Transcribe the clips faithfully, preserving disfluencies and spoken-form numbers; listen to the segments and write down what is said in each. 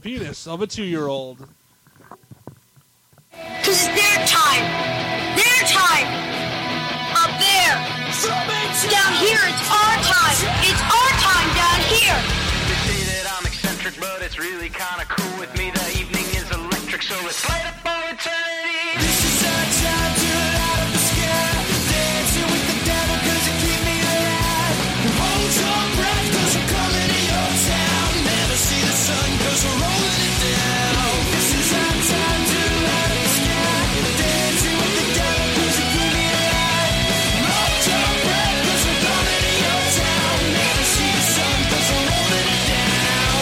penis of a two-year-old. Cause it's their time. Their time. Up there. Down here, it's our time. It's our time down here. They say that I'm eccentric, but it's really kind of cool with me. The evening is electric, so let's light up for eternity. This is our time to light up the sky. Dancing with the devil, cause you keep me alive. Hold your breath, cause we're coming to your town. Never see the sun, cause we're rolling it down. This is our time to light up the sky. Dancing with the devil, cause you keep me alive. Hold your breath, cause we're coming to your town. Never see the sun, cause we're rolling it down.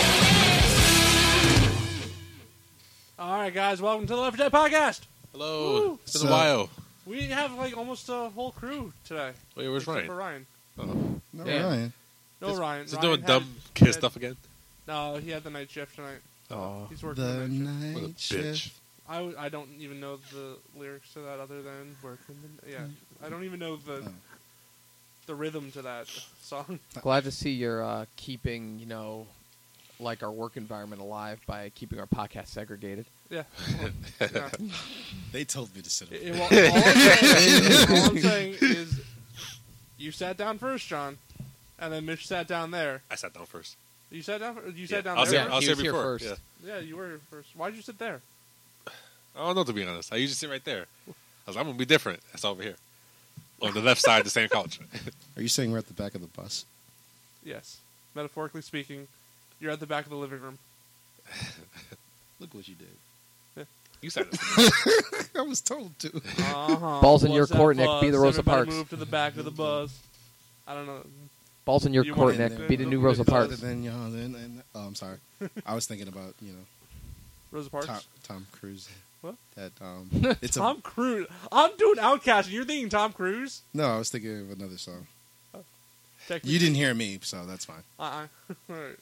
All right, guys, welcome to the Left four Dead podcast. Hello. Woo. It's been a while. We have like almost a whole crew today. Wait, where's except Ryan? for Ryan. Oh. No, Yeah. Ryan. No, Is- Ryan. Is he Ryan doing had- dumb kid had- stuff again? No, he had the night shift tonight. Oh. He's working The the night shift. What a night bitch. shift. I, w- I don't even know the lyrics to that other than working. The, yeah, I don't even know the Oh. the rhythm to that song. Glad to see you're uh, keeping, you know, like our work environment alive by keeping our podcast segregated. Yeah. yeah. They told me to sit over It- it- well, all, I'm saying, all I'm saying is, you sat down first, John, and then Mitch sat down there. I sat down first. You sat down. You Yeah, sat down I was there. here, I was He here was here before. first. Yeah. Yeah, you were here first. Why'd you sit there? I don't know, to be honest. I usually sit right there. I was like, I'm going to be different. That's over here. On the left side of the same couch. Are you saying we're at the back of the bus? Yes, metaphorically speaking, you're at the back of the living room. Look what you did. You sat there. I was told to. Uh-huh. Balls in What's your that court, Nick. buzz? Be the Rosa Everybody Parks. Move to the back of the bus. I don't know. Balls in your You court, wanna- Nick. Be the new uh, Rosa uh, Parks. Then, y'all, then, and, oh, I'm sorry. I was thinking about, you know, Rosa Parks. Tom, Tom Cruise. What? That, um, it's Tom a, Cruise. I'm doing Outcast, and you're thinking Tom Cruise? no, I was thinking of another song. Technically- You didn't hear me, so that's fine. Uh-uh. All right.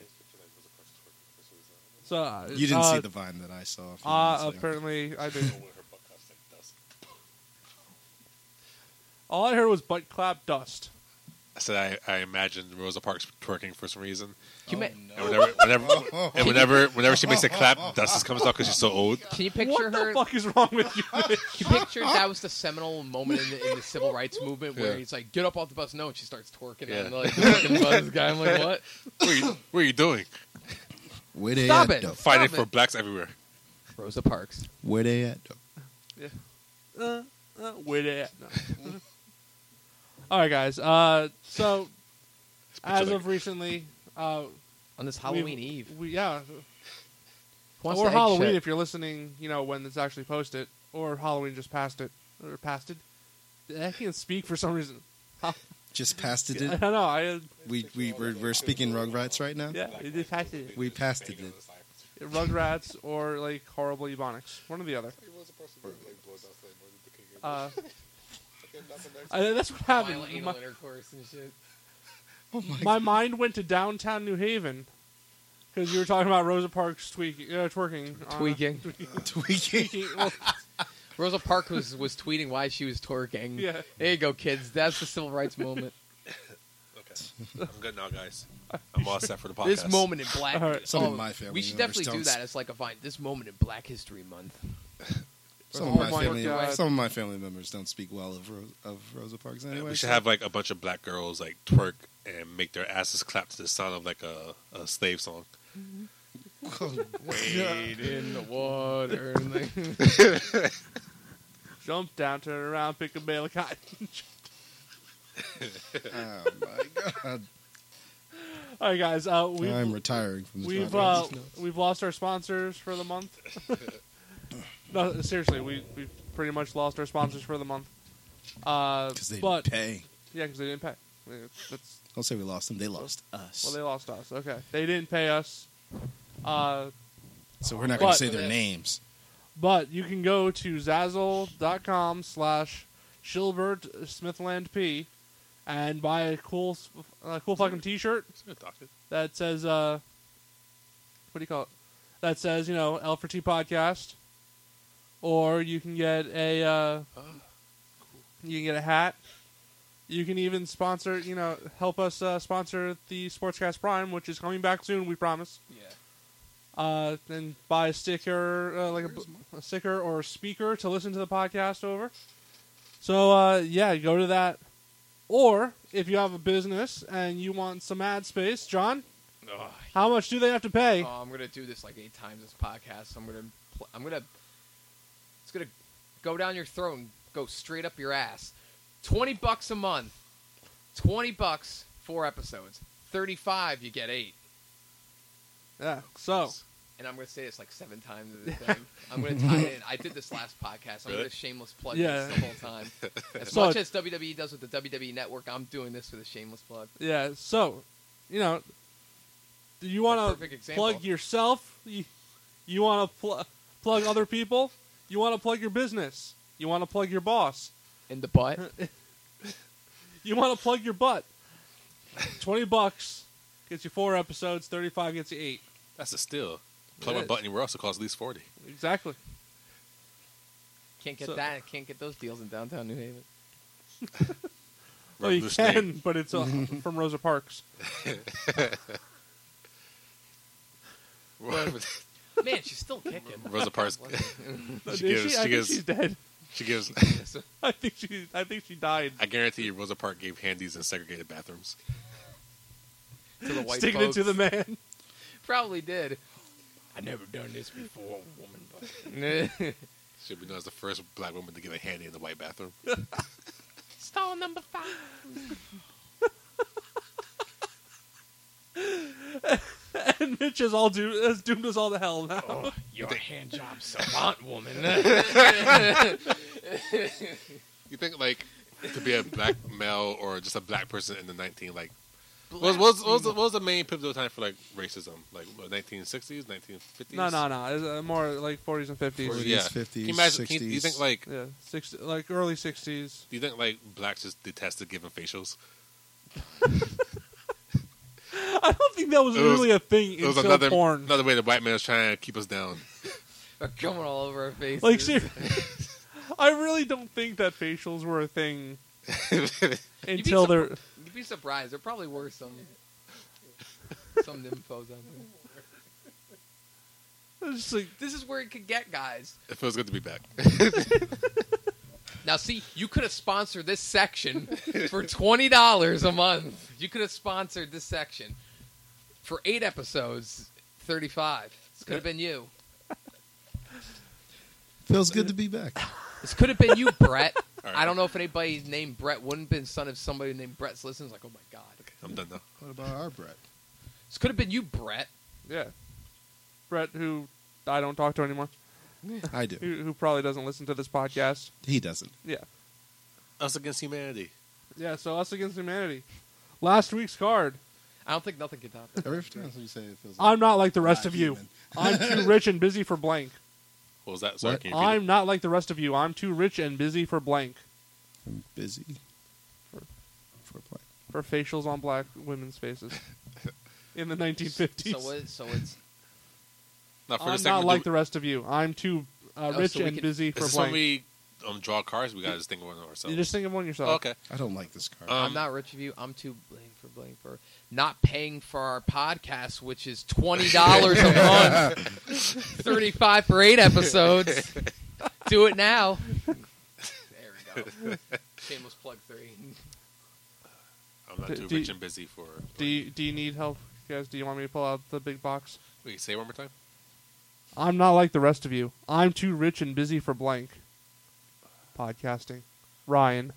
So uh, You didn't uh, see the Vine that I saw. a few Uh, minutes ago. apparently, I did. All I heard was butt clap dust. I said I, I imagined Rosa Parks twerking for some reason. Can you, Oh, ma- And whenever, whenever, and whenever, whenever she makes a clap, dust just comes out because she's so old. can you picture What her? the fuck is wrong with you? Mitch? Can you picture that was the seminal moment in the, in the civil rights movement where Yeah. he's like, "Get up off the bus!" No, and she starts twerking Yeah. and like the fucking buzz guy. I'm like, "What? What are you, what are you doing? Where they Stop at, it. though? Fighting Stop for it. blacks everywhere. Rosa Parks." Where they at, though? uh, uh, where they at? No. All right, guys. Uh, so, as of recently, uh, On this Halloween we've- Eve, we yeah, Who wants or to egg Halloween shit? if you're listening. You know when it's actually posted, or Halloween just passed it or passed it. I can't speak for some reason. Just passed it. I in. don't know. I uh, We, we, we're, we're speaking Rugrats right now? yeah, it just passed it. We passed it. in. Rugrats or like horrible Ebonics, one or the other. Uh, I, that's what happened. Violent My, anal intercourse and shit. Oh my, my mind went to downtown New Haven because you were talking about Rosa Parks tweaking, uh, twerking, uh, Tweaking. tweaking. tweaking. Well, Rosa Parks was, was tweeting why she was twerking. Yeah. There you go, kids. That's the civil rights moment. Okay. I'm good now, guys. I'm all set for the podcast. This moment in black. All right. Some oh, of my family we should members definitely do don't- that as like a vine. This moment in Black History Month. Some Oh of my, my family, God. some of my family members don't speak well of Ro- of Rosa Parks anyway. We should so- have like a bunch of black girls like twerk and make their asses clap to the sound of like a, a slave song. Wade in the water. jump down, turn around, pick a bale of cotton. Oh my god! All right, guys. Uh, we've I'm retiring from this. we've podcast. uh, we've lost our sponsors for the month. No, seriously, we we've pretty much lost our sponsors for the month. Uh, Because they but didn't pay. yeah, because they didn't pay. Yeah, That's Don't say we lost them. They lost us. well, they lost us. Okay, they didn't pay us. Uh, so we're not going but- to say their names. But you can go to Zazzle.com slash Shilbert Smithland P and buy a cool, uh, cool fucking T-shirt that says, uh, what do you call it? That says, you know, L for T podcast. Or you can get a, uh, you can get a hat. You can even sponsor, you know, help us uh, sponsor the Sportscast Prime, which is coming back soon, we promise. Yeah. Uh, then buy a sticker, uh, like a, a sticker or a speaker to listen to the podcast over. So uh, yeah, go to that. Or if you have a business and you want some ad space, John, Ugh. how much do they have to pay? Oh, I'm gonna do this like eight times this podcast. I'm gonna, pl- I'm gonna, it's gonna go down your throat and go straight up your ass. Twenty bucks a month. Twenty bucks, four episodes. Thirty-five, you get eight. Yeah. So And I'm gonna say this like seven times in the thing. I'm gonna tie it in. I did this last podcast. I'm Really? gonna shameless plug Yeah. this the whole time. As So- much as W W E does with the W W E Network, I'm doing this with a shameless plug. yeah. So you know, do you A want perfect to example. plug yourself? You, you want to pl- plug other people? You want to plug your business? You want to plug your boss? In the butt. You want to plug your butt? Twenty bucks gets you four episodes. Thirty-five gets you eight. That's a steal. Plug It my is. butt anywhere else, it costs at least forty. Exactly. Can't get So- that. Can't get those deals in downtown New Haven. Oh, you Revolutionary. can, but it's uh, from Rosa Parks. Man, she's still kicking. Rosa Parks. Is She gives. she? She I think gives. she's dead. She gives. I think she. I think she died. I guarantee you, Rosa Parks gave handies in segregated bathrooms. To the white Sticking folks. it to the man. Probably did. I've never done this before, woman. But Should be known as the first black woman to get a handy in the white bathroom. stall number five. And Mitch is all doomed. Has doomed us all to hell now. Oh, you're a hand job savant, woman. You think like to be a black male or just a black person in the nineteen like what was, what was, what was, the, what was the main pivotal time for like racism? Like nineteen sixties, nineteen fifties? No, no, no. It's uh, more like forties and fifties. forties, Yeah. fifties, Can you imagine? Can you, do you think sixties. like Yeah, sixty, like early sixties. do you think like blacks just detested giving facials? I don't think that was, It was- really a thing It was until another porn. another way the white man was trying to keep us down. They're coming all over our faces. Like, ser- I really don't think that facials were a thing until surpri- they're. You'd be surprised. There probably were some some nymphos on there. It's just like, This is where it could get, guys. It feels good to be back. Now, see, you could have sponsored this section for twenty dollars a month. You could have sponsored this section for eight episodes, thirty-five. This could have been you. Feels good to be back. This could have been you, Brett. All right. I don't know if anybody named Brett wouldn't have been son of somebody named Brett's listens. Like, oh my god. I'm done now. What about our Brett? This could have been you, Brett. yeah. Brett, who I don't talk to anymore, I do. who, who probably doesn't listen to this podcast. He doesn't. Yeah. Us against humanity. Yeah, so us against humanity. Last week's card. I don't think nothing can top it. Every time you say it feels like I'm not like the rest not of you. human. I'm too rich and busy for blank. What was that? Sorry, What? can you repeat I'm not like the rest of you. I'm too rich and busy for blank. I'm busy for for play. For facials on black women's faces. In the nineteen fifties. So, what, so it's it? Not for I'm the second. not like the rest of you. I'm too uh, Oh, rich so we and can- busy Is for this when blank. we um, draw cards? We gotta just think of one ourselves. You just think of one yourself. Oh, okay. I don't like this card. Um, I'm not rich of you. I'm too blank for blank for not paying for our podcast, which is twenty dollars a month, thirty-five for eight episodes. Do it now. There we go. Shameless plug three. I'm not D- too do rich you- and busy for. Do you, do you need help, guys? Do you want me to pull out the big box? Wait, say it one more time. I'm not like the rest of you. I'm too rich and busy for blank. Podcasting. Ryan.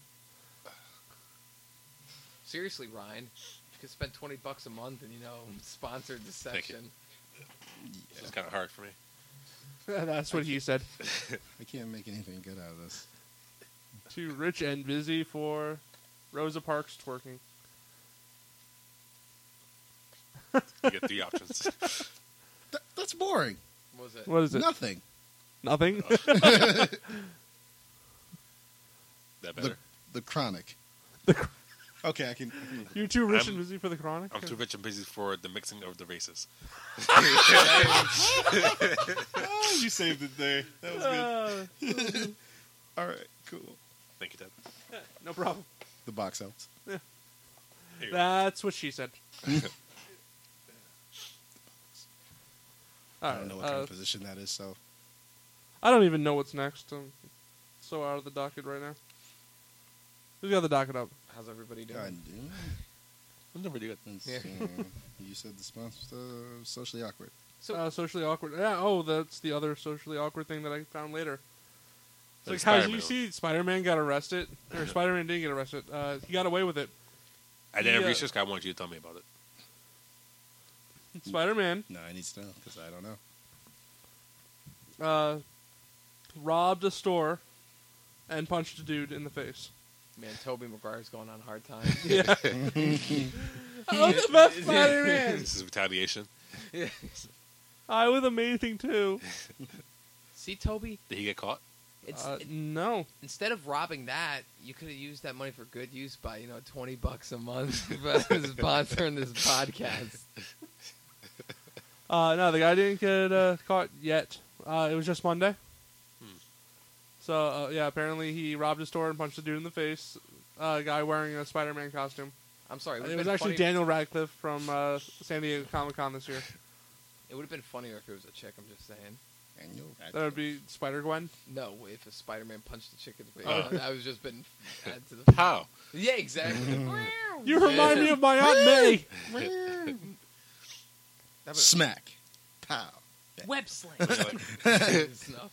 Seriously, Ryan, you could spend twenty bucks a month and you know sponsored this Thank you. section. It's kind of hard for me. That's what he said. I can't make anything good out of this. Too rich and busy for Rosa Parks twerking. You get three options. Th- that's boring. What was it? What is it? Nothing. Nothing? That better. The the chronic. The- Okay, I can. I can move it. You're too rich I'm- and busy for the chronic? I'm too rich and busy for the mixing of the races. Oh, you saved it there. That was good. Uh, All right, cool. Thank you, Ted. no problem. The box helps. Here you go. That's what she said. I All don't know right, what kind uh, of position that is. So I don't even know what's next. I'm so out of the docket right now. Who's got the docket up? How's everybody doing? God, I'm never good. it's, Yeah. uh, you said the sponsor uh, socially awkward. So Uh, socially awkward. Yeah. Oh, that's the other socially awkward thing that I found later. It's Like like, how did Spider-Man. you see Spider-Man got arrested? Or Spider-Man didn't get arrested. Uh, he got away with it. I didn't Yeah. research. I want you to tell me about it. Spider-Man No, I need to know because I don't know. uh, robbed a store and punched a dude in the face. man, Tobey Maguire's going on a hard time. Yeah. I'm the best Spider-Man. This is retaliation. I was amazing too. See, Toby, Did he get caught? it's Uh, it- no. instead of robbing that, you could have used that money for good use by you know twenty bucks a month for sponsoring this podcast. Uh, no, the guy didn't get uh, caught yet. Uh, it was just Monday. So, uh, yeah, apparently he robbed a store and punched a dude in the face. Uh, a guy wearing a Spider-Man costume. I'm sorry, It, would've was been actually funny- Daniel Radcliffe from uh, San Diego Comic-Con this year. It would have been funnier if it was a chick. I'm just saying. And you'll That would be Spider-Gwen. No, if a Spider-Man punched a chick in the face, Oh. I was just been add to the. How? Yeah, exactly. You remind me of my Aunt May. That was- smack, pow. Web sling. Like, Snuff.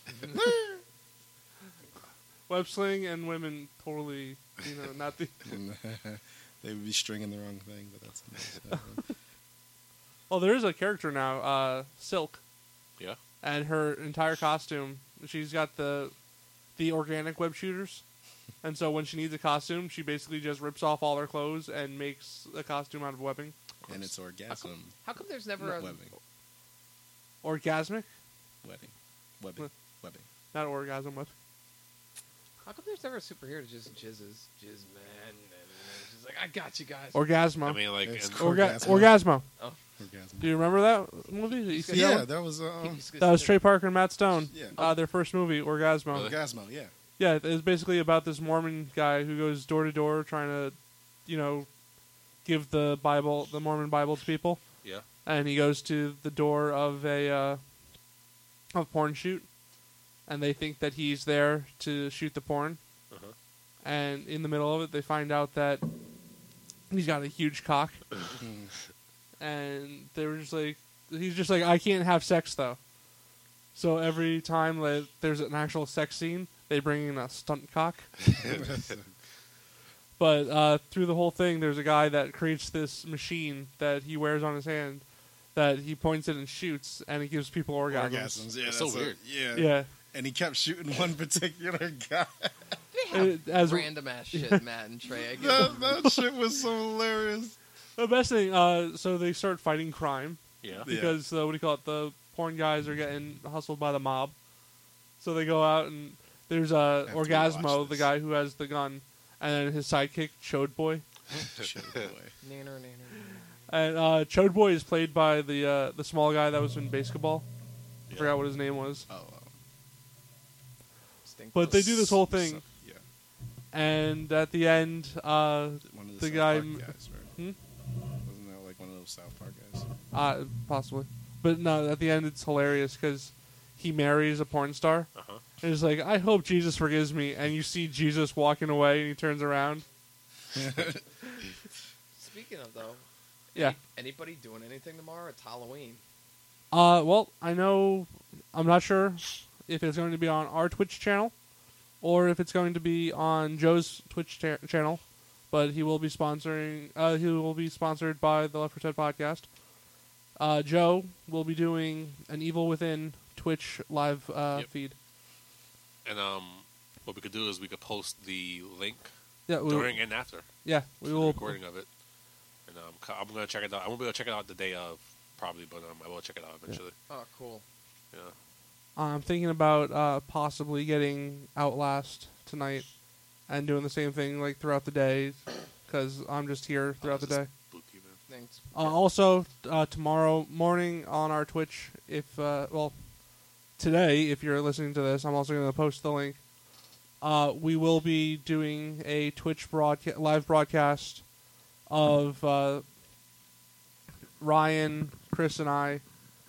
Web sling and women totally, you know, not the. They would be stringing the wrong thing, but that's nice. Oh, there is a character now, uh, Silk, yeah. and her entire costume. She's got the the organic web shooters, and so when she needs a costume, she basically just rips off all her clothes and makes a costume out of webbing. and it's orgasm. How come there's never Not a webbing. Orgasmic, Webbing. Webbing. What? Webbing. not orgasm web. How come there's never a superhero that just jizzes, jizz man, and it's just like I got you guys. Orgasmo. I mean, like, It's and- cool. Orga- Orgasmo. Orgasmo. Orgasm. Do you remember that movie? Did you see that Yeah, one? that was um, That was Trey Parker and Matt Stone. Yeah. Uh, their first movie, Orgasmo. Really? Orgasmo. Yeah. Yeah, it's basically about this Mormon guy who goes door to door trying to, you know, give the Bible, the Mormon Bible to people. yeah. And he goes to the door of a uh, of porn shoot, and they think that he's there to shoot the porn. Uh-huh. And in the middle of it, they find out that he's got a huge cock, and they were just like, he's just like, I can't have sex though. So every time that there's an actual sex scene, they bring in a stunt cock. But uh, through the whole thing, there's a guy that creates this machine that he wears on his hand that he points it and shoots, and it gives people orgasms. Orgasms. Yeah. That's so a- weird. yeah. Yeah. And he kept shooting one particular guy. They have Uh, as- random ass shit, Matt and Trey. I guess. that, that shit was so hilarious. The best thing, uh, so they start fighting crime Yeah. Yeah. because, uh, what do you call it, the porn guys are getting hustled by the mob. So they go out, and there's uh, I have to Orgasmo, watch the this. guy who has the gun, and then his sidekick, Chode Boy. Shit, boy. Nanner, nanner, nanner. And uh, Chode Boy is played by the uh, the small guy that was in basketball. I Yeah. forgot what his name was. Oh, wow. Stink But they do this whole So- thing, yeah. and at the end, uh, One of the, The South guy Park m- guys, right? Hmm? Wasn't that like one of those South Park guys? uh, possibly, but no, at the end it's hilarious because he marries a porn star. Uh-huh. And he's like, I hope Jesus forgives me. And you see Jesus walking away, and he turns around. Speaking of though, Yeah. any- anybody doing anything tomorrow? It's Halloween. Uh, well, I know. I'm not sure if it's going to be on our Twitch channel or if it's going to be on Joe's Twitch cha- channel. But he will be sponsoring. Uh, he will be sponsored by the Left four Dead podcast. Uh, Joe will be doing an Evil Within Twitch live uh, Yep. feed. And um, what we could do is we could post the link Yeah, we, during and after yeah, we the will. recording of it. And um, co- I'm gonna check it out. I won't be able to check it out the day of, probably, but um, I will check it out eventually. Oh, cool. Yeah. I'm thinking about uh, possibly getting Outlast tonight and doing the same thing like throughout the day because I'm just here throughout the this day. is spooky, man. Thanks. Uh, also, uh, tomorrow morning on our Twitch, if uh, well, today, if you're listening to this, I'm also going to post the link. Uh, we will be doing a Twitch broadca- live broadcast of uh, Ryan, Chris, and I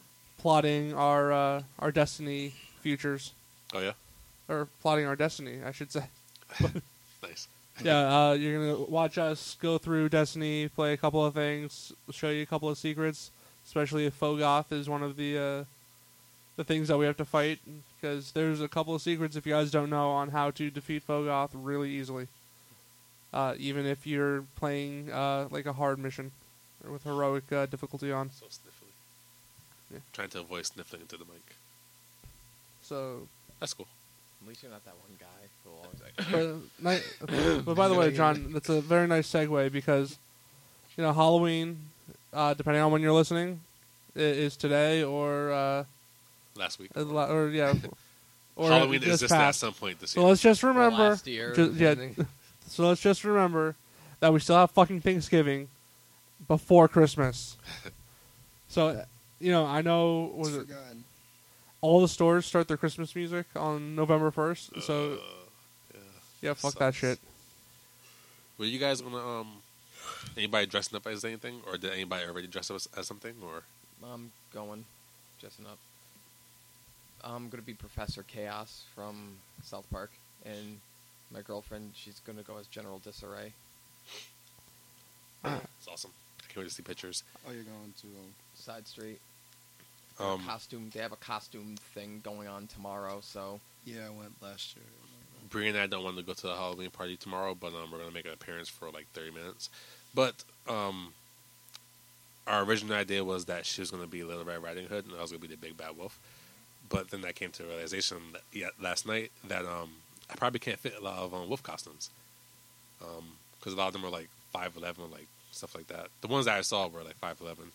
plotting our uh, our Destiny futures, Oh yeah, or plotting our Destiny, I should say. nice. Yeah, uh, you're gonna watch us go through Destiny, play a couple of things, show you a couple of secrets, especially if Fogoth is one of the uh, the things that we have to fight, because there's a couple of secrets if you guys don't know on how to defeat Fogoth really easily. Uh, even if you're playing uh, like a hard mission or with heroic uh, difficulty on. So sniffly. Yeah. Trying to avoid sniffling into the mic. So, That's cool. At least you're not that one guy who always like. but, ni- but by the way, John, that's a very nice segue because, you know, Halloween, uh, depending on when you're listening, i- is today or uh, Last week. a lo- or yeah, or Halloween just existed at passed. some point this So year. let's just Or remember, last year, ju- yeah. depending. So let's just remember that we still have fucking Thanksgiving before Christmas. So, you know, I know It's was it forgotten. all the stores start their Christmas music on November first. So Uh, yeah. yeah, fuck that sucks. shit. Were you guys gonna um anybody dressing up as anything, or did anybody already dress up as, as something, or I'm going, dressing up. I'm gonna be Professor Chaos from South Park, and my girlfriend, she's gonna go as General Disarray. it's awesome. I can't wait to see pictures. Oh, you're going to. Um, Side Street. Um, costume. They have a costume thing going on tomorrow, so yeah, I went last year. Bree and I don't want to go to the Halloween party tomorrow, but um, we're gonna make an appearance for like thirty minutes. But um, our original idea was that she was gonna be Little Red Riding Hood, and I was gonna be the Big Bad Wolf. But then I came to the realization that, yeah, last night that um, I probably can't fit a lot of um, wolf costumes, because a lot of them are like five eleven, like stuff like that. The ones that I saw were like five eleven,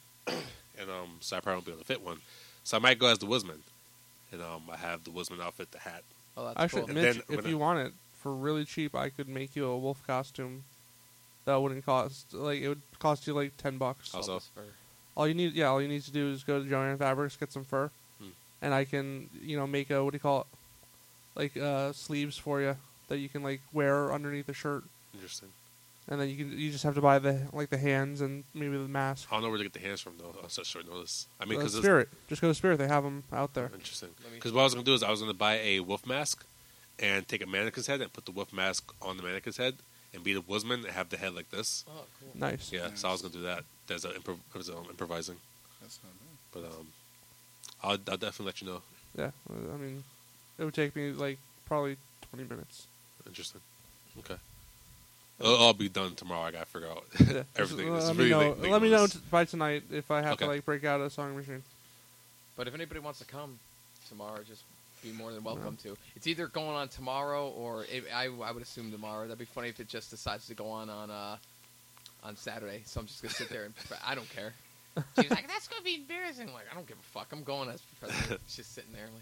and um, so I probably won't be able to fit one. So I might go as the Woodsman, and um, I have the Woodsman outfit, the hat. oh, that's Actually, cool. And Mitch, then if when you I- want it for really cheap, I could make you a wolf costume. That wouldn't cost like it would cost you like ten bucks. Also- Elvis fur. All you need, yeah, all you need to do is go to Joanne Fabrics, get some fur, Hmm. and I can, you know, make a what do you call it, like uh, sleeves for you that you can like wear underneath the shirt, Interesting. and then you can you just have to buy the like the hands and maybe the mask. I don't know where to get the hands from though. On such short notice. I mean, Uh, because Spirit, just go to Spirit. They have them out there. interesting. Let me- Because what I was gonna do is I was gonna buy a wolf mask and take a mannequin's head and put the wolf mask on the mannequin's head and be the woodsman and have the head like this. Oh, cool. Nice. Yeah, so I was gonna do that. There's a improv- there's um, improvising, That's not bad. but um, I'll I'll definitely let you know. Yeah, I mean, it would take me like probably twenty minutes. Interesting. Okay. It'll all be done tomorrow. I gotta figure out Yeah. everything. Just, uh, It's let really me know. late- late let me know notice. t- by tonight if I have Okay. to like break out a sewing machine. But if anybody wants to come tomorrow, just be more than welcome to. It's either going on tomorrow or it, I, I would assume tomorrow. That'd be funny if it just decides to go on on uh, on Saturday. So I'm just gonna sit there and I don't care. She's like, "That's gonna be embarrassing." I'm like, I don't give a fuck. I'm going as professor. It's just sitting there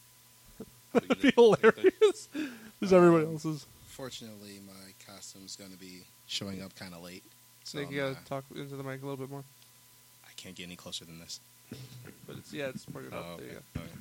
like. It'd be hilarious. Because everybody else's. Fortunately, my costume's going to be showing up kind of late. So Nick, I'm, you gotta uh, talk into the mic a little bit more. I can't get any closer than this. But it's yeah, it's pointed up. Oh, There you okay. go.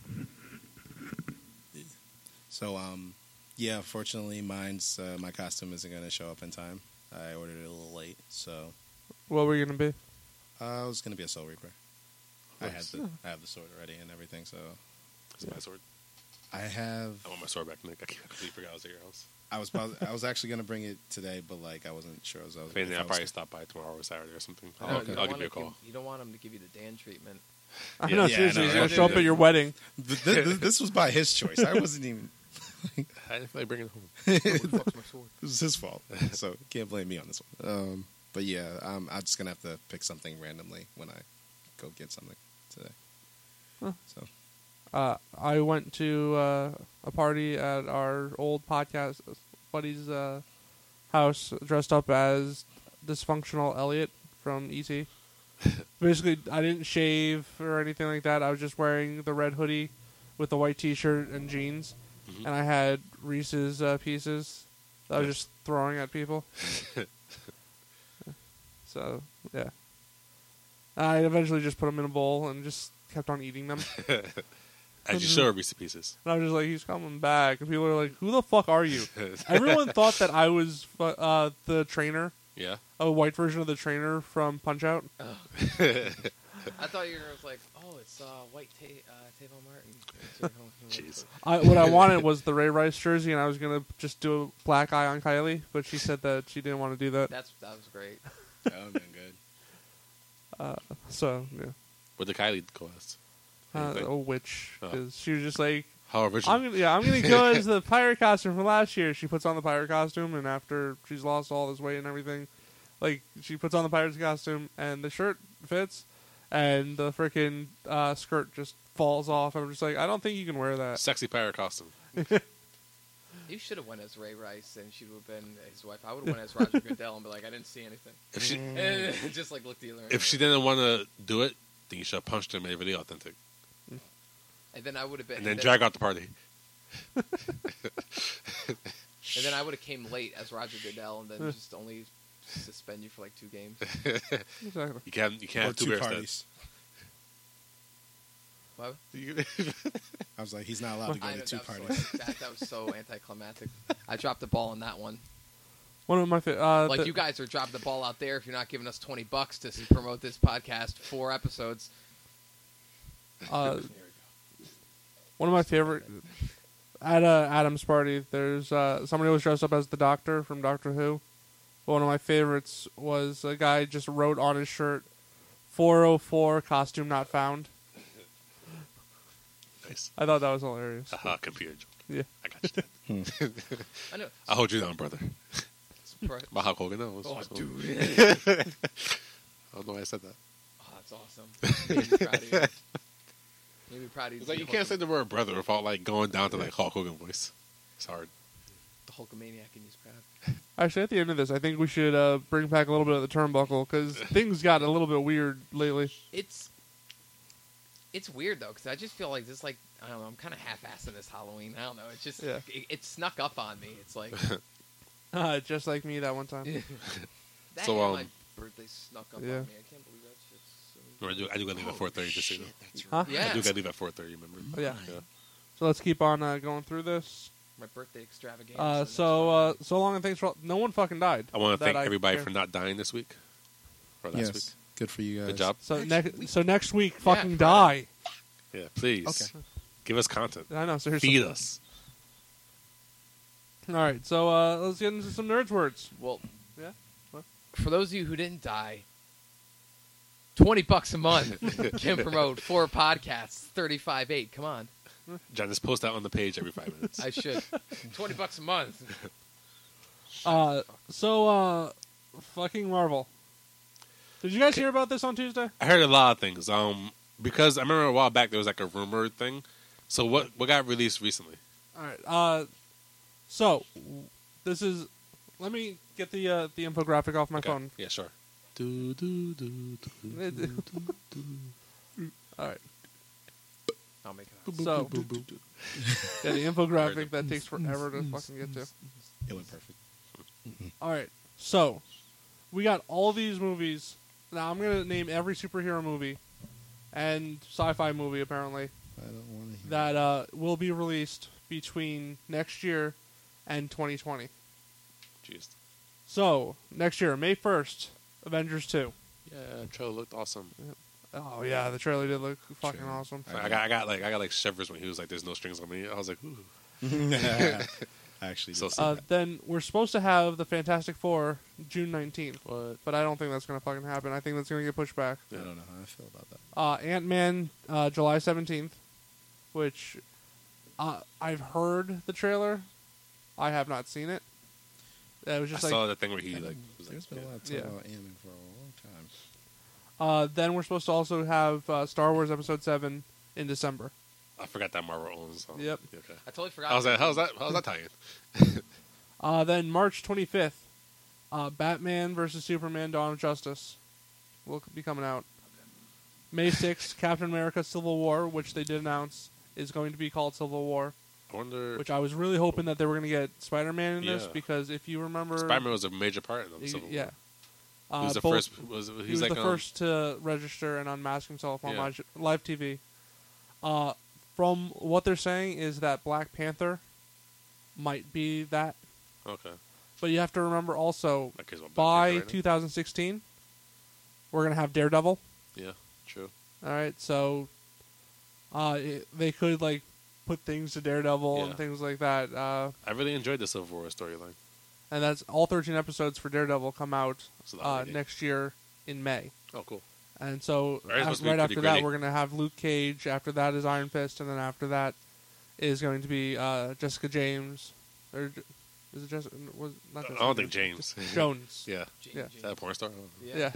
Okay. So, um, yeah, fortunately, mine's uh, my costume isn't going to show up in time. I ordered it a little late, so What were you gonna be? uh, I was going to be a Soul Reaper. I had Nice. the I have the sword already and everything, so That's my sword. I have. I want my sword back, Nick. I completely forgot I was at your house. I was pos- I was actually going to bring it today, but like I wasn't sure as I was. If anything, if I I'll was- probably stop by tomorrow or Saturday or something. No, I'll, you don't I'll give wanna you a call. you don't want him to give you the Dan treatment. I Yeah. know, Yeah, seriously, I know, he's gonna right? show up at your wedding. Th- th- th- this was by his choice. I wasn't even. I didn't feel like bringing it home. Where the fuck's my sword? It was his fault, so can't blame me on this one. Um, but yeah, I'm, I'm just gonna have to pick something randomly when I go get something today. Huh. So Uh, I went to uh, a party at our old podcast buddy's uh, house, dressed up as dysfunctional Elliot from E T. Basically, I didn't shave or anything like that. I was just wearing the red hoodie with the white T-shirt and jeans, Mhm. and I had Reese's uh, pieces that I was just throwing at people. So yeah, I eventually just put them in a bowl and just kept on eating them. As you show Reese's Pieces. And I was just like, he's coming back. And people are like, who the fuck are you? Everyone thought that I was fu- uh, the trainer, Yeah. a white version of the trainer from Punch Out. I thought you were like, oh, it's uh, white ta- uh, Tavon Martin. Jeez. I, what I wanted was the Ray Rice jersey, and I was gonna just do a black eye on Kylie, but she said that she didn't want to do that. That's that was great. That would have been good. Uh, so yeah, What did Kylie go as? uh, Anything? a witch Oh. because she was just like, How original. I'm gonna, yeah, I'm gonna go as the pirate costume from last year. She puts on the pirate costume, and after she's lost all this weight and everything, like she puts on the pirate's costume, and the shirt fits, and the freaking uh, skirt just falls off. I'm just like, I don't think you can wear that. Sexy pirate costume. You should have went as Ray Rice, and she would have been his wife. I would have went as Roger Goodell and be like, I didn't see anything. If she And just like look the other. if she didn't want to do it, then you should have punched her and made it really authentic, and then I would have been. and then and drag out the party. And then I would have came late as Roger Goodell, and then just only suspend you for like two games. Exactly. You can't you can't Or have two, two bear parties. What? steps. I was like, he's not allowed to go I to know, two that, was parties. so, that, that was so anticlimactic. I dropped the ball on that one. One of my fa- uh, Like the- you guys are dropping the ball out there if you're not giving us twenty bucks to s- promote this podcast, four episodes. uh, one of my favorite at uh, Adam's party. There's uh, somebody was dressed up as the Doctor from Doctor Who. One of my favorites was a guy just wrote on his shirt, four oh four costume not found. Nice. I thought that was hilarious. Haha, computer joke. Yeah. I got you. Dad. I know. I'll hold you down, brother. Surprise. My Hulk Hogan knows. Oh, So- dude. I don't know why I said that. Oh, that's awesome. Made me proud of you. Made me proud of you. It's like you The can't say Hulk- the word brother without like going down to like Hulk Hogan voice. It's hard. The Hulkamaniac and he's proud. Actually, at the end of this, I think we should uh, bring back a little bit of the turnbuckle because things got a little bit weird lately. It's it's weird though because I just feel like this like I don't know I'm kind of half-assing this Halloween. I don't know. It's just Yeah. it, it snuck up on me. It's like Uh, just like me that one time. that So, and um, my birthday snuck up yeah. on me. I can't believe that shit's so. I do, I do gotta leave at four thirty. Just so you know. Huh? Yeah. I do gotta leave at four thirty. Remember? Oh, yeah. Yeah. So let's keep on uh, going through this. My birthday extravaganza. Uh, next so uh, Friday. so long and thanks for all- no one fucking died. I want to that thank everybody care. for not dying this week or last Yes. week. Good for you guys. Good job. So next so next week, Yeah, fucking Friday. die. Yeah, please. Okay. Give us content. I know, seriously. Feed us. All right, so uh, let's get into some nerds words. Well, Yeah? What? for those of you who didn't die, twenty bucks a month can promote four podcasts, thirty-five eight. Come on, John, just post that on the page every five minutes. I should. twenty bucks a month. Uh, so uh, fucking Marvel. Did you guys hear about this on Tuesday? I heard a lot of things. Um, because I remember a while back there was like a rumored thing. So what what got released recently? All right. Uh, so this is. Let me get the uh, the infographic off my Okay. phone. Yeah, sure. Do, do, do, do, do, do, do. All right. I'll make it. So yeah, the infographic that takes forever to fucking get to. It went perfect. All right. So we got all these movies. Now I'm gonna name every superhero movie and sci-fi movie apparently I don't want to hear that uh, will be released between next year and twenty twenty. Jeez. So next year, May first, Avengers two. Yeah, trailer looked awesome. Oh yeah, the trailer did look fucking Trailer. awesome. I got I got like I got like shivers when he was like, "There's no strings on me." I was like, "Ooh." I actually did So see Uh, that. then we're supposed to have the Fantastic Four June nineteenth, What? but I don't think that's gonna fucking happen. I think that's gonna get pushed back. I don't know how I feel about that. Uh, Ant Man, uh, July seventeenth, which uh, I've heard the trailer. I have not seen it. It was I just like saw the thing where he like was like, There's been a lot of talk Yeah. about Ant-Man for a long time. Uh, then we're supposed to also have uh, Star Wars Episode Seven in December. I forgot that Marvel owns. Um, Yep. Okay. I totally forgot. I was like, how's that? How's that tie-in? Uh, then March twenty-fifth, uh, Batman versus Superman: Dawn of Justice will be coming out. May sixth, Captain America: Civil War, which they did announce is going to be called Civil War. I wonder. Which I was really hoping that they were going to get Spider-Man in this Yeah. because if you remember, Spider-Man was a major part in the y- Civil War. yeah, He uh, was the both- first. Was he he's was like the um, first to register and unmask himself on Yeah. live, live T V. Uh, from what they're saying is that Black Panther might be that, Okay. but you have to remember also Like his one by Black Panther right two thousand sixteen, we're gonna have Daredevil. now? Yeah. True. All right, so uh, it, they could like put things to Daredevil Yeah. and things like that. Uh, I really enjoyed the Civil War storyline. and that's all thirteen episodes for Daredevil come out So the uh, holiday. next year in May. Oh, cool. And so Right, it's supposed af- to be right pretty after that, gritty. we're gonna have Luke Cage. After that is Iron Fist, and then after that is going to be uh, Jessica James. Or J- is it Jessica? Was not I Jessica don't think James. Jones. yeah. Jane, Yeah. Jane, Is that a porn star? Yeah.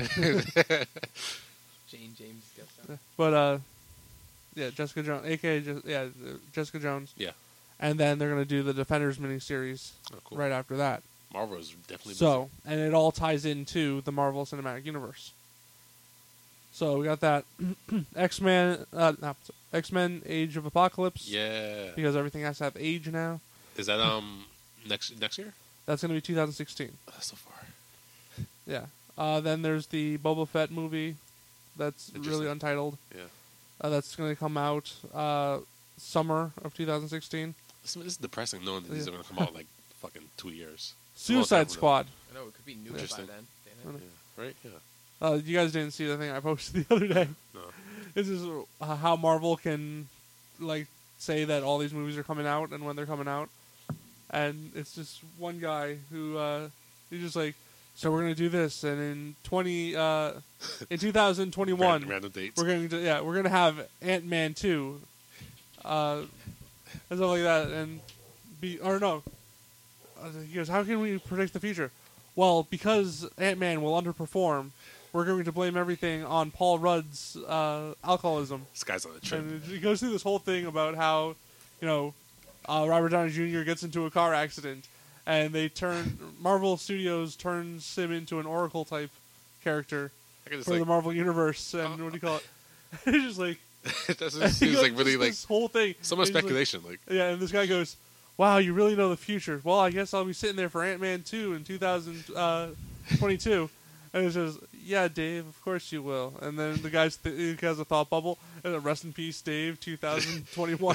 Jane James guest star. But uh, yeah, Jessica Jones, aka just, yeah, uh, Jessica Jones. Yeah. And then they're gonna do the Defenders miniseries Oh, cool. right after that. Marvel is definitely So, and it all ties into the Marvel Cinematic Universe. So we got that X-Men, uh, no, X-Men: Age of Apocalypse. busy. Yeah. Because everything has to have age now. Is that um next next year? That's gonna be two thousand sixteen. Oh, that's so far. Yeah. Uh, then there's the Boba Fett movie. That's Interesting. really untitled. Yeah. Uh, that's gonna come out uh, summer of two thousand sixteen. This, this is depressing knowing that these are Yeah. going to come out in like fucking two years. Suicide from now. Squad. I know it could be new by Interesting. then. Damn it. Yeah. Right? Yeah. Uh, you guys didn't see the thing I posted the other day. No. This is uh, how Marvel can like say that all these movies are coming out and when they're coming out, and it's just one guy who uh, he's just like, so we're gonna do this, and in twenty uh, in two thousand twenty one Random, random dates. we're going to yeah we're gonna have Ant Man two, uh, and stuff like that, and be or no, uh, he goes, how can we predict the future? Well, because Ant Man will underperform, we're going to blame everything on Paul Rudd's uh, alcoholism. This guy's on a trip. And it goes through this whole thing about how, you know, uh, Robert Downey Junior gets into a car accident, and they turn Marvel Studios turns him into an Oracle type character I could just for the like, Marvel Universe, and Uh, what do you call it? It's just like that just he seems goes- like really just like this whole thing. so much He's like- speculation. Like, yeah, and this guy goes, "Wow, you really know the future." Well, I guess I'll be sitting there for Ant Man two in two thousand twenty-two, and it's just, "Yeah, Dave, of course you will." And then the guy's th- he has a thought bubble, and then, "Rest in peace, Dave, two thousand twenty-one."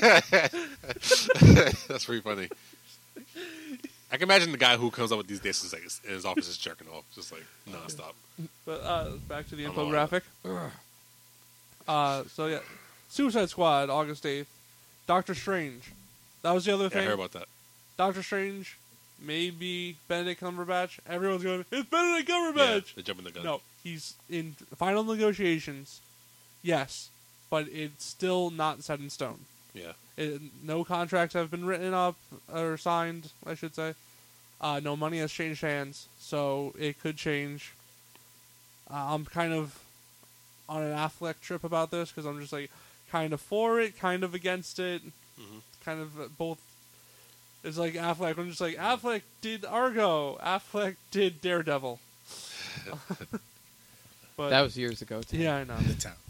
that's pretty funny. I can imagine the guy who comes up with these dates is like in his office is jerking off, just like nonstop. But uh, back to the I'm all infographic. Uh, so yeah, Suicide Squad, August eighth. Doctor Strange. That was the other Yeah, I thing. heard about that. Doctor Strange, maybe Benedict Cumberbatch. Everyone's going, "It's Benedict Yeah, Cumberbatch." they're jumping the gun. No, he's in final negotiations. Yes, but it's still not set in stone. Yeah. It, no contracts have been written up or signed, I should say. Uh, no money has changed hands, so it could change. Uh, I'm kind of on an Affleck trip about this because I'm just like kind of for it, kind of against it, Mhm. kind of uh, both. It's like Affleck. I'm just like Affleck did Argo, Affleck did Daredevil. But That was years ago, too. yeah, I know. The town.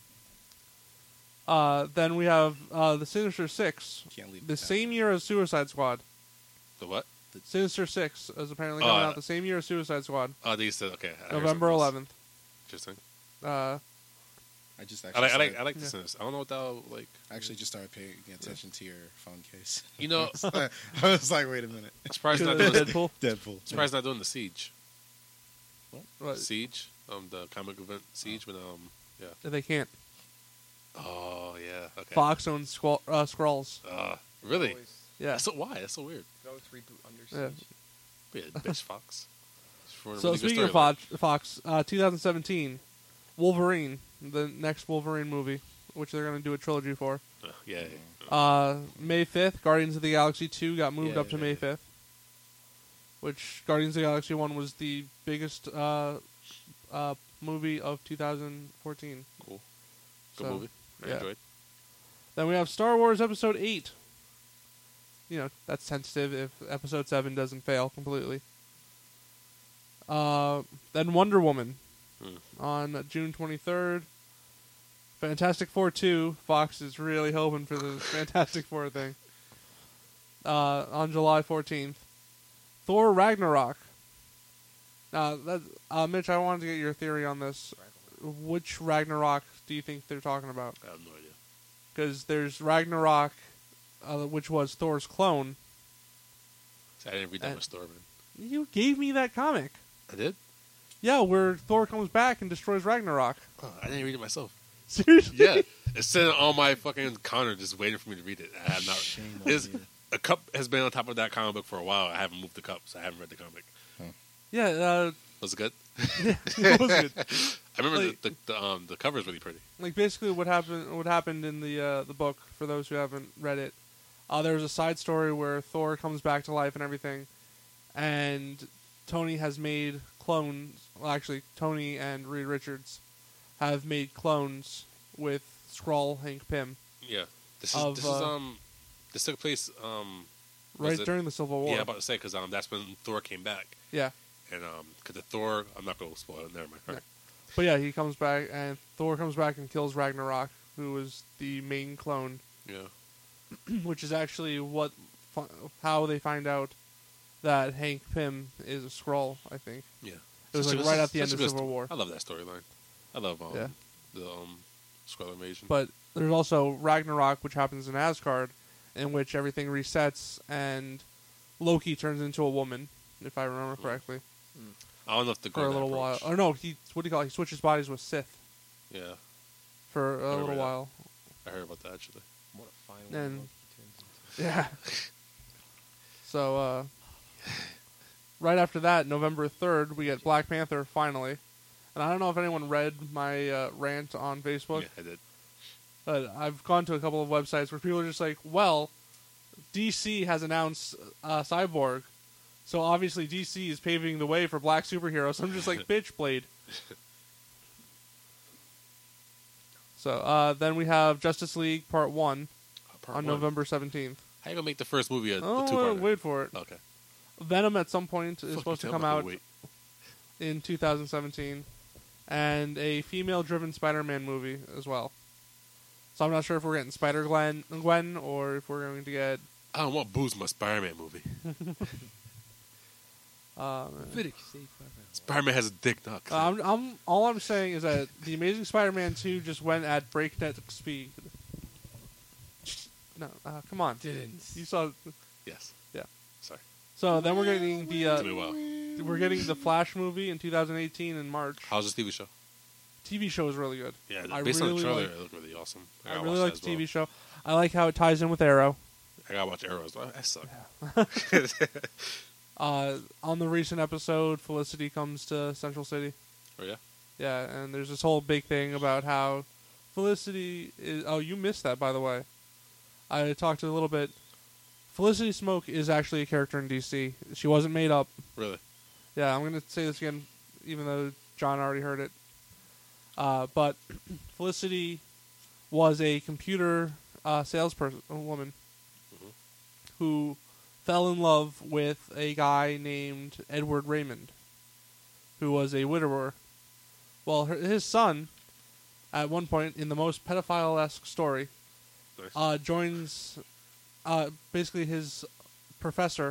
Uh, then we have uh, the Sinister Six, Can't leave the town. same year as Suicide Squad. The what? Sinister Six is apparently Oh, coming uh, out the same year as Suicide Squad, Oh, they said okay. I heard November something else. eleventh. Interesting. Uh, I just I actually like. I like. started, I like Yeah. the sentence. I don't know what that like. actually just started paying attention to your phone case. You know, I was like, wait a minute. I'm surprised not Deadpool. doing. Deadpool. Deadpool. Surprised not doing the siege. What? Siege. Um, the comic event siege. When um, yeah. They can't. Oh yeah. Okay. Fox owns Squall, uh, Skrulls. Uh, really? Always, Yeah. That's so why? That's so weird. could always reboot Under Yeah. Siege. Yeah, bitch, Fox. It's for a So really good speaking of storyline. Fox, Fox uh, twenty seventeen, Wolverine, the next Wolverine movie, which they're going to do a trilogy for. Uh, yeah. yeah. Uh, May fifth, Guardians of the Galaxy two got moved Yeah, up to yeah, May yeah. fifth. Which Guardians of the Galaxy one was the biggest uh, uh, movie of two thousand fourteen. Cool. Good So, movie. I yeah. enjoyed. Then we have Star Wars Episode eight. You know, that's tentative if Episode seven doesn't fail completely. Uh, then Wonder Woman Hmm. on June twenty-third. Fantastic Four two. Fox is really hoping for the Fantastic Four thing. Uh, on July fourteenth. Thor Ragnarok. Uh, that, uh, Mitch, I wanted to get your theory on this. Which Ragnarok do you think they're talking about? I have no idea. Because there's Ragnarok, uh, which was Thor's clone. I didn't read that Uh, much story, man. You gave me that comic. I did. Yeah, where Thor comes back and destroys Ragnarok. Oh, I didn't read it myself. Seriously? Yeah, it's sitting on my fucking counter, just waiting for me to read it. I have not. Shame on It's, you. a cup has been on top of that comic book for a while. I haven't moved the cup, so I haven't read the comic. Yeah, uh, Was it good? it was good. I remember Like- the, the, the um the cover is really pretty. Like basically what happened what happened in the uh, the book for those who haven't read it. Uh, there's a side story where Thor comes back to life and everything, and Tony has made clones. Well, actually, Tony and Reed Richards have made clones with Skrull, Hank Pym, Yeah, this is Of, this is uh, um this took place um was right it- during the Civil War. yeah, I'm about to say because um that's when Thor came back Yeah. and um because the Thor I'm not gonna spoil it. Never mind. All right. But yeah, he comes back, and Thor comes back and kills Ragnarok, who was the main clone, Yeah, which is actually what fi- how they find out that Hank Pym is a Skrull. I think yeah. it was Such like a- right at the such end a of good Civil sto- War. I love that storyline. I love um Yeah. the um Skrull invasion. But there's also Ragnarok, which happens in Asgard, in which everything resets and Loki turns into a woman, if I remember correctly, I don't know if the for a little while. Or no, he what do you call it? He switches bodies with Sith Yeah, for a Remember little that. while. I heard about that actually. What a final And- Loki turns into. Yeah. So, uh, right after that, November third, we get Black Panther finally. And I don't know if anyone read my uh, rant on Facebook, Yeah, I did. but I've gone to a couple of websites where people are just like, well, D C has announced uh, Cyborg, so obviously D C is paving the way for black superheroes. I'm just like, bitch, Blade. So uh, then we have Justice League Part one Uh, part on one. November seventeenth. How you gonna make the first movie a, a Oh, two-parter? wait for it. Okay. Venom at some point is Fuck supposed you, to I'm come not out gonna wait. in two thousand seventeen, and a female-driven Spider-Man movie as well. So I'm not sure if we're getting Spider-Gwen Gwen, or if we're going to get. I don't want booze in my Spider-Man movie. Um, Spider-Man has a dick knock. I'm, I'm all I'm saying is that the Amazing Spider-Man two just went at breakneck speed. No, uh, come on, Didn't. you saw. yes. Yeah. Sorry. So then we're getting the uh, Took me a while. we're getting the Flash movie in two thousand eighteen in March. How's this T V show? T V show is really good. Yeah, I based really on the trailer, like- it looked really awesome. I, I gotta really watch like that the as T V well. show. I like how it ties in with Arrow. I gotta watch Arrow as well. That sucks. Uh, on the recent episode, Felicity comes to Central City. Oh yeah. Yeah, and there's this whole big thing about how Felicity is. Oh, you missed that, by the way. I talked a little bit. Felicity Smoke is actually a character in D C. She wasn't made up. Really? Yeah, I'm going to say this again, even though John already heard it. Uh, but Felicity was a computer uh, salesperson, a woman, Mhm. who fell in love with a guy named Edward Raymond, who was a widower. Well, her, his son, at one point in the most pedophile-esque story, Nice. uh, joins uh, basically his professor.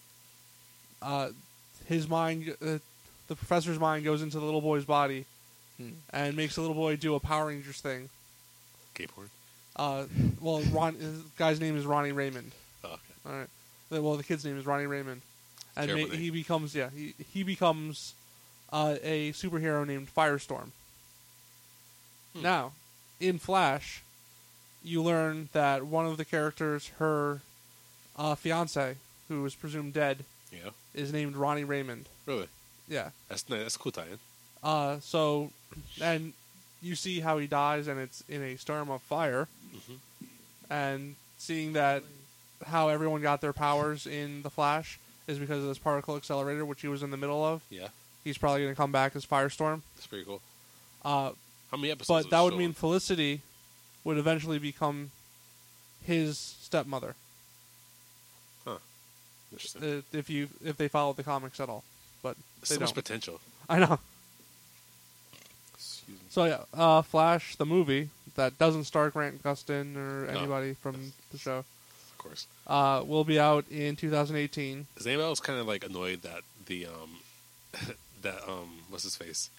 Uh, his mind, uh, the professor's mind goes into the little boy's body Hmm. and makes the little boy do a Power Rangers thing. Gay porn. Uh, well, Ron, his guy's name is Ronnie Raymond. Oh, okay. All right. The- Well, the kid's name is Ronnie Raymond, and Terrible ma- name. he becomes yeah he he becomes uh, a superhero named Firestorm. Hmm. Now, in Flash, you learn that one of the characters, her uh, fiance, who is presumed dead, Yeah. is named Ronnie Raymond. Really? Yeah. That's nice. That's a cool tie-in. Uh, so, and you see how he dies, and it's in a storm of fire, Mhm. and seeing that how everyone got their powers in the Flash is because of this particle accelerator, which he was in the middle of. Yeah. He's probably going to come back as Firestorm. That's pretty cool. Uh, How many episodes? but of that the would show? mean Felicity would eventually become his stepmother Interesting. uh, if you if they follow the comics at all. But they so much don't. potential. I know. Excuse me. So yeah, uh, Flash the movie that doesn't star Grant Gustin or No. anybody from the show Of course. uh, will be out in two thousand eighteen. Is anybody else kind of like annoyed that the um that um what's his face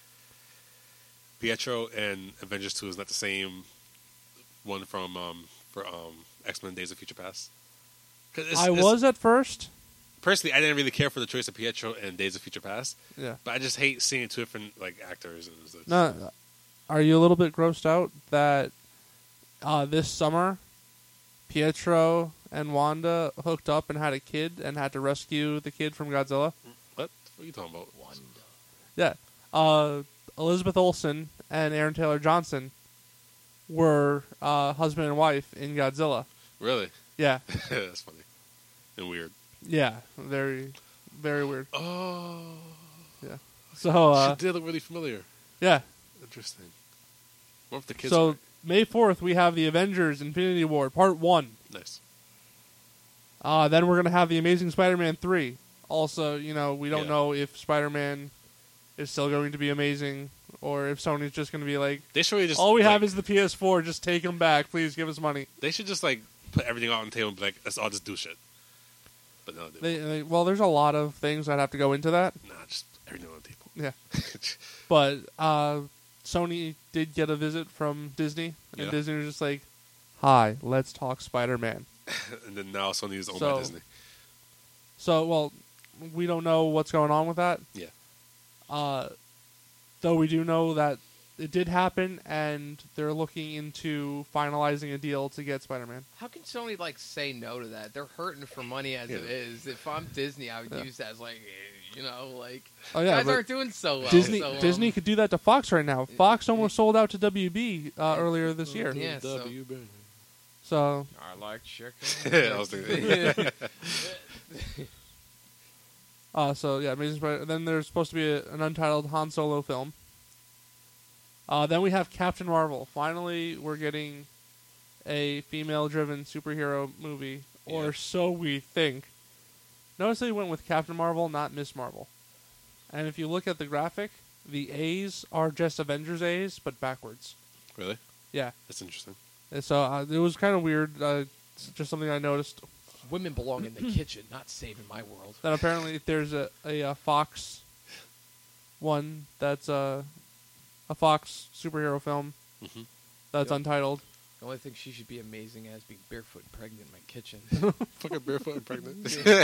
Pietro and Avengers two is not the same one from um for um X-Men Days of Future Past? 'Cause it's- I it's- was at first. personally, I didn't really care for the choice of Pietro and Days of Future Past, Yeah. but I just hate seeing two different like actors and it's- No, are you a little bit grossed out that uh, this summer Pietro and Wanda hooked up and had a kid and had to rescue the kid from Godzilla? What? What are you talking about? Wanda. Yeah. Uh, Elizabeth Olsen and Aaron Taylor Johnson were uh, husband and wife in Godzilla. Really? Yeah. That's funny and weird. Yeah. Very, very weird. Oh. Yeah. So, uh, she did look really familiar. yeah. Interesting. What if the kids? So, are... May fourth, we have the Avengers Infinity War Part one. Nice. Uh, then we're going to have the Amazing Spider-Man three. Also, you know, we don't Yeah. know if Spider-Man is still going to be amazing or if Sony's just going to be like, They should really just. all we like, have is the P S four, just take them back, please give us money. They should just like put everything out on the table and be like, let's all just do shit. But no, they, They, they, well, there's a lot of things that have to go into that. nah, just everything on the table. Yeah. But uh, Sony did get a visit from Disney, and Yeah. Disney was just like, hi, let's talk Spider-Man. And then now Sony is owned So- by Disney. So, well, we don't know what's going on with that. Yeah. Uh, though we do know that it did happen, and they're looking into finalizing a deal to get Spider-Man. How can Sony like say no to that? They're hurting for money as it Yeah. is. If I'm Disney, I would Yeah. use that as like, eh, you know, like Oh yeah, guys but aren't doing so well. Disney so, um, Disney could do that to Fox right now. Fox almost sold out to W B uh, earlier this year. Yeah, so- W, baby. So I like chicken. I was thinking. Uh, so yeah, Amazing Spider. Then there's supposed to be a, an untitled Han Solo film. Uh, then we have Captain Marvel. Finally, we're getting a female-driven superhero movie, or Yeah. so we think. Notice they went with Captain Marvel, not Miss Marvel. And if you look at the graphic, the A's are just Avengers A's, but backwards. Really? Yeah. That's interesting. And so uh, it was kind of weird. Uh, it's just something I noticed. Women belong in the kitchen, not saving my world. That apparently there's a, a, uh Fox one that's a, a Fox superhero film Mhm. that's Yep. untitled. The only thing she should be amazing as being barefoot and pregnant in my kitchen. Fucking barefoot and pregnant.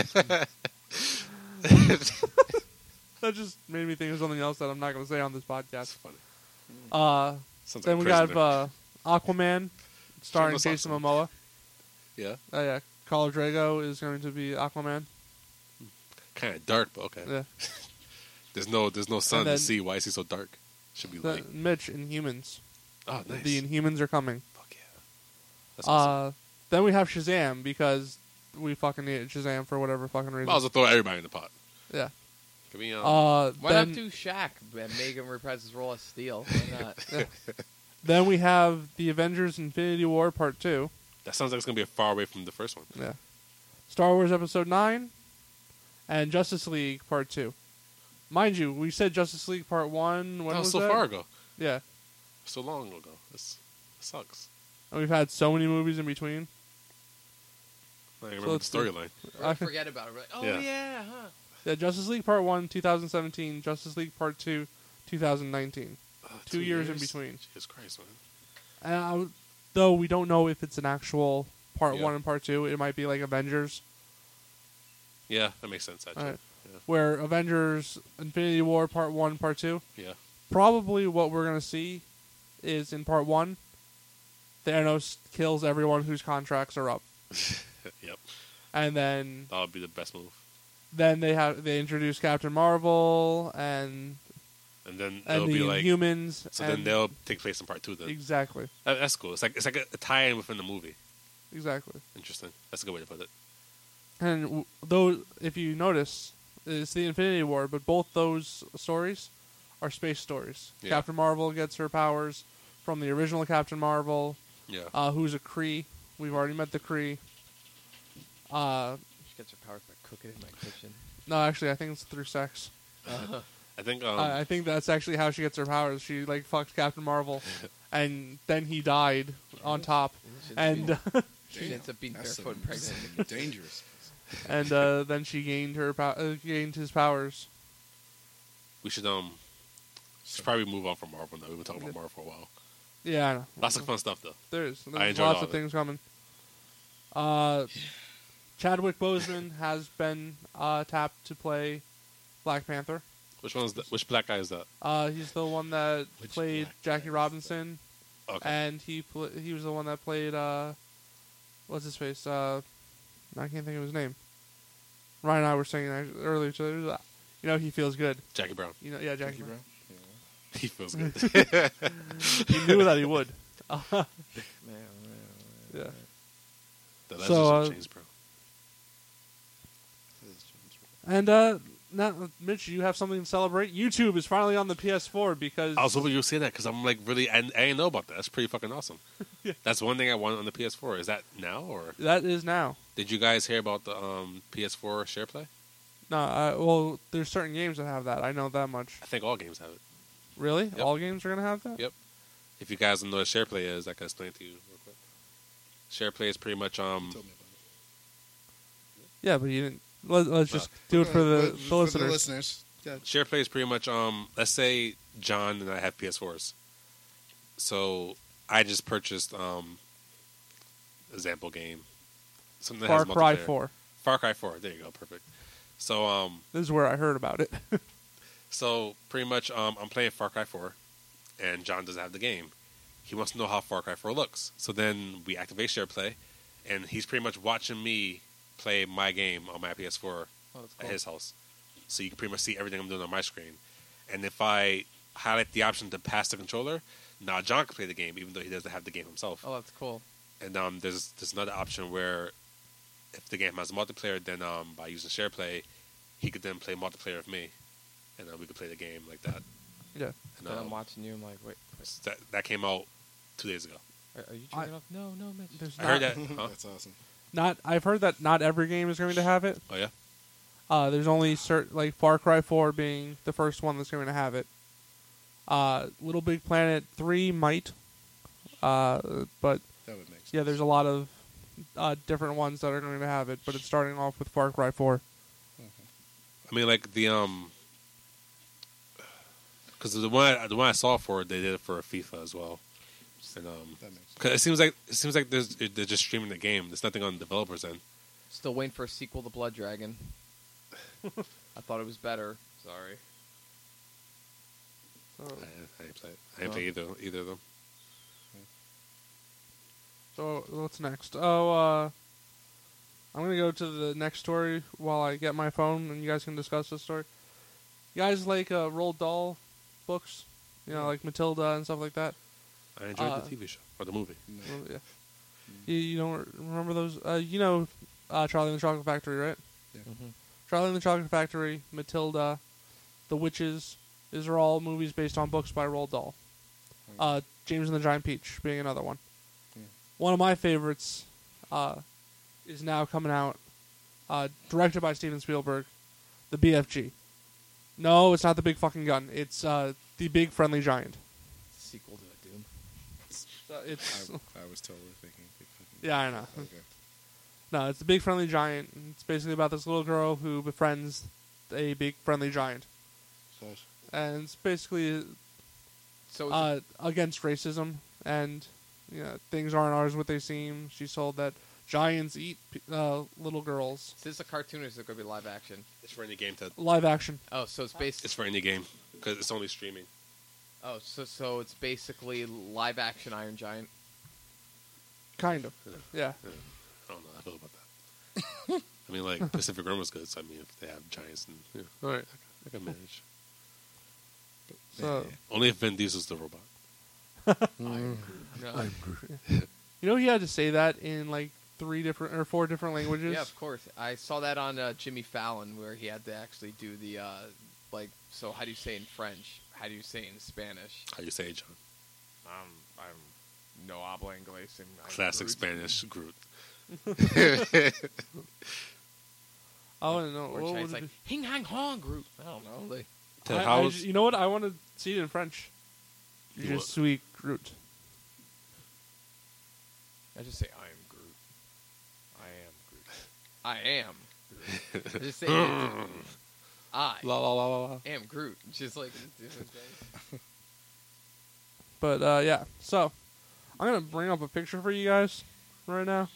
That just made me think of something else that I'm not going to say on this That's podcast. funny. Uh, Sounds then like we a have prisoner. uh, Aquaman starring Shameless Jason awesome. Momoa. Yeah. Oh yeah, Khal Drago is going to be Aquaman. Kind of dark, but okay. Yeah. There's no, there's no sun And then- to see. Why is he so dark? Should be The, light. Mitch, Inhumans. Oh, nice. The Inhumans are coming. Fuck yeah. That's awesome. Uh, then we have Shazam because we fucking needed Shazam for whatever fucking reason. Might as well throw everybody in the pot. Yeah. Can we, um, Uh, Why then, not do Shaq and make him reprise his role as Steel? Why not? then we have the Avengers Infinity War Part two. that sounds like it's gonna be far away from the first one. Yeah. Star Wars Episode nine. And Justice League Part two. Mind you, we said Justice League Part one. When that was was so that? far ago. Yeah. So long ago. This sucks. And we've had so many movies in between. I remember let's the do- storyline. Or forget about it. We're like, oh Yeah. yeah, huh? Yeah, Justice League Part one, twenty seventeen. Justice League Part two, twenty nineteen. Uh, Two years in between. Jesus Christ, man. And I, though we don't know if it's an actual Part Yeah. one and Part two, it might be like Avengers. Yeah, that makes sense. Actually. Alright. Yeah. Where Avengers Infinity War Part one, Part two. Yeah. Probably what we're going to see is in Part one, Thanos kills everyone whose contracts are up. Yep. And then That would be the best move. then they have they introduce Captain Marvel and And then and it'll the be like. Inhumans. So and then they'll take place in part two. Then exactly, That- that's cool. It's like it's like a, a tie-in within the movie. exactly. Interesting. That's a good way to put it. And w- though, if you notice, it's the Infinity War, but both those stories are space stories. Yeah. Captain Marvel gets her powers from the original Captain Marvel, Yeah. uh, who's a Kree. We've already met the Kree. Uh, She gets her powers by cooking in my kitchen. no, actually, I think it's through sex. Uh, I think. Um, I I think that's actually how she gets her powers. She like fucked Captain Marvel, and then he died on top, and she ends up being That's barefoot and some- pregnant. some dangerous. and uh, then she gained her pow- uh, gained his powers. we should um. Should probably move on from Marvel now. We've been talking about Marvel for a while. Yeah, I know. Lots of fun stuff though. There's, I there's enjoyed lots all of of it. things coming. Uh, Chadwick Boseman has been uh, tapped to play Black Panther. Which one's that? Which black guy is that? Uh, he's the one that Which played black Jackie Robinson, Okay. and he pl- he was the one that played uh, what's his face? Uh, I can't think of his name. Ryan and I were saying actually earlier, so there's, uh, you know, he feels good. Jackie Brown. You know, yeah, Jackie, Jackie Brown. Brown. He feels good. He knew that he would. Man, man, Yeah. The Legends So, of uh, James Brown. And uh, now, Mitch, you have something to celebrate. YouTube is finally on the P S four because I was hoping you would say that because I'm like really, I, I didn't know about that. That's pretty fucking awesome. Yeah. That's one thing I want on the P S four. Is that now or that is now. did you guys hear about the um, P S four share play? No, uh, well, there's certain games that have that. I know that much. I think all games have it. Really? Yep. All games are gonna have that? Yep. If you guys don't know what share play is, I can explain it to you real quick. Share play is pretty much um. Told me about Yeah, but you didn't. Let, let's just do it it. for the, Uh, the for listeners. the listeners. Yeah. Share play is pretty much um. Let's say John and I have P S fours, so I just purchased um. Example game. Something that Far has Cry multiplayer. four. Far Cry four. There you go. Perfect. So um. This is where I heard about it. So pretty much, um, I'm playing Far Cry four, and John doesn't have the game. He wants to know how Far Cry four looks. So then we activate share play, and he's pretty much watching me play my game on my P S four Oh, that's at cool. his house. So you can pretty much see everything I'm doing on my screen. And if I highlight the option to pass the controller, now John can play the game, even though he doesn't have the game himself. Oh, that's cool. And um, there's there's another option where if the game has multiplayer, then um, by using share play, he could then play multiplayer with me, and then we could play the game like that. Yeah. And, Then um, I'm watching you. I'm like, wait, wait so that that came out two days ago. are, are you I- turning off? No, no, Mitch. There's I not, heard that. Huh? That's awesome. Not. I've heard that not every game is going to have it. Oh yeah. Uh, there's only certain, like Far Cry four being the first one that's going to have it. Uh, Little Big Planet three might, uh, but That would make sense. yeah, there's a lot of uh, different ones that are going to have it. But it's starting off with Far Cry four. I mean, like the um, because the one I, the one I saw for it, they did it for FIFA as well, and um, That makes sense. cause it seems like it seems like there's they're just streaming the game. There's nothing on the developers end. Still waiting for a sequel to Blood Dragon. I thought it was better. Sorry. So, I, I didn't play it. I didn't Oh. play either either of them. so what's next? Oh, uh, I'm going to go to the next story while I get my phone, and you guys can discuss this story. You guys like uh, Roald Dahl books? You know, like Matilda and stuff like that. I enjoyed Uh, the T V show or the movie. No. Well, yeah. You, you don't remember those? Uh, you know uh, Charlie and the Chocolate Factory, right? Mm-hmm. Charlie and the Chocolate Factory, Matilda, The Witches. These are all movies based on books by Roald Dahl. Uh, James and the Giant Peach being another one. Hmm. One of my favorites uh, is now coming out, uh, directed by Steven Spielberg, The B F G. No, it's not the big fucking gun. It's uh, The Big Friendly Giant. Sequel to a Doom. So it's I, I was totally thinking. Big fucking- yeah, I know. Okay. No, it's the Big Friendly Giant. It's basically about this little girl who befriends a big friendly giant, Gosh. and it's basically So is, uh, against racism and you know, things aren't always what they seem. She's told that giants eat uh, little girls. is this a cartoon or is it going to be live action? It's for any game, Ted. Live action. Oh, so it's based. It's for any game because it's only streaming. Oh, so so it's basically live action Iron Giant. Kind of. Yeah. I don't know how I feel about that. I mean, like Pacific Rim was good, so I mean, if they have giants, and yeah, all right, I can, I can manage. So Only if Vin Diesel's the robot. No. you know he had to say that in like three different or four different languages. Yeah, of course. I saw that on uh, Jimmy Fallon where he had to actually do the uh, like. So how do you say it in French? How do you say it in Spanish? How you say it, John? Um, I'm no hablo inglés. and I'm Classic Groot. Spanish Groot. I want to know. Or what Chinese would it like Hing Hang Hong Groot. I don't know. Like, be? Ted, I- how I was- ju- you know what? I want to see it in French. You Je what? suis Groot. I just say I am Groot. I am Groot. I am. Groot. I just say I La la la la la. am Groot. Just like different things. But uh, yeah, so I'm gonna bring up a picture for you guys right now.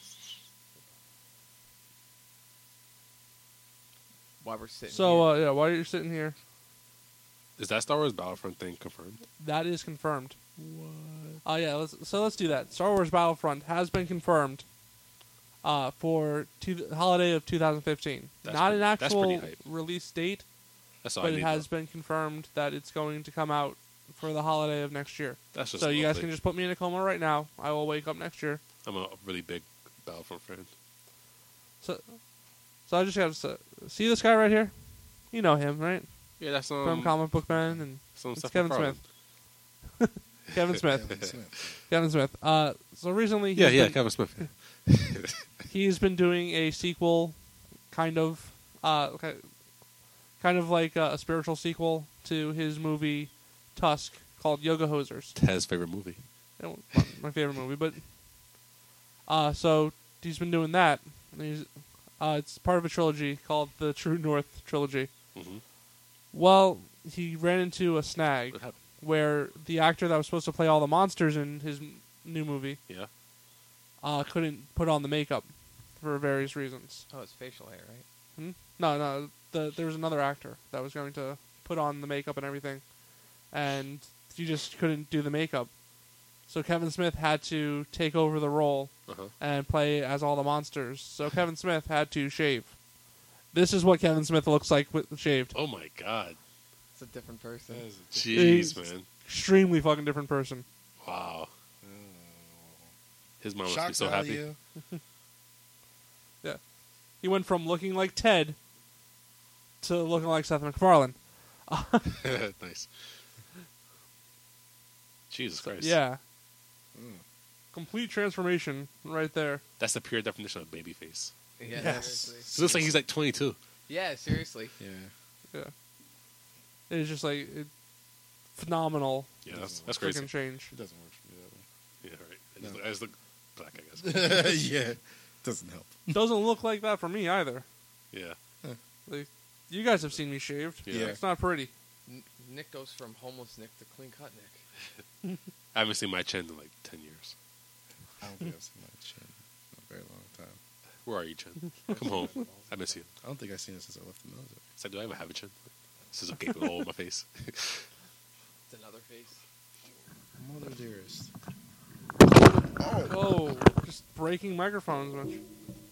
While we're sitting. So here. uh, yeah, while you're sitting here, Is that Star Wars Battlefront thing confirmed? That is confirmed. What? Oh yeah. Let's, so let's do that. Star Wars Battlefront has been confirmed uh, for two, holiday of two thousand fifteen. That's Not pretty- an that's pretty actual hype. release date, That's all but I it need. has though. been confirmed that it's going to come out for the holiday of next year. That's just So you guys lovely. can just put me in a coma right now. I will wake up next year. I'm a really big Battlefront fan. So, so I just got to see this guy right here. You know him, right? Yeah, that's um, From Comic Book Man, and some it's stuff Kevin from Smith. Kevin Smith. Kevin Smith. Kevin Smith. Uh, so recently, he's Yeah, yeah, been, Kevin Smith. he's been doing a sequel, kind of, uh, ki- kind of like a, a spiritual sequel to his movie Tusk called Yoga Hosers. Tez's favorite movie. You know, my, my favorite movie, but uh, so he's been doing that. And he's, uh, it's part of a trilogy called the True North trilogy. Mm-hmm. Well, he ran into a snag What happened? where the actor that was supposed to play all the monsters in his m- new movie Yeah. uh, couldn't put on the makeup for various reasons. Oh, it's facial hair, right? Hmm? No, no, the, there was another actor that was going to put on the makeup and everything, and he just couldn't do the makeup. So Kevin Smith had to take over the role Uh-huh. and play as all the monsters. So Kevin Smith had to shave. This is what Kevin Smith looks like with shaved. Oh my god. It's a different person. Jeez, He's- man. Extremely fucking different person. Wow. His mom must be Shock so happy. value. Yeah. He went from looking like Ted to looking like Seth MacFarlane. Nice. Jesus Christ. Yeah. Complete transformation right there. That's the pure definition of baby face. Yeah, Yes. seriously. So it looks like he's like twenty-two. Yeah, seriously. Yeah. Yeah. It's just like it, phenomenal Yeah, that's, that's crazy. freaking change. It doesn't work for me Yeah, right. I just, No. look, I just look black, I guess. that way. yeah. Doesn't help. Doesn't look like that for me either. Yeah. Like, you guys have seen me shaved. Yeah. It's not pretty. N- Nick goes from homeless Nick to clean cut Nick. I haven't seen my chin in like ten years. I don't think I've seen my chin in a very long time. Where are you, Chin? Come home. I miss you. I don't think I've seen it since I left the military. It's like, do I even have a chin? This is a gaping hole in my face. It's another face. Mother dearest. Oh, just breaking microphones. Much.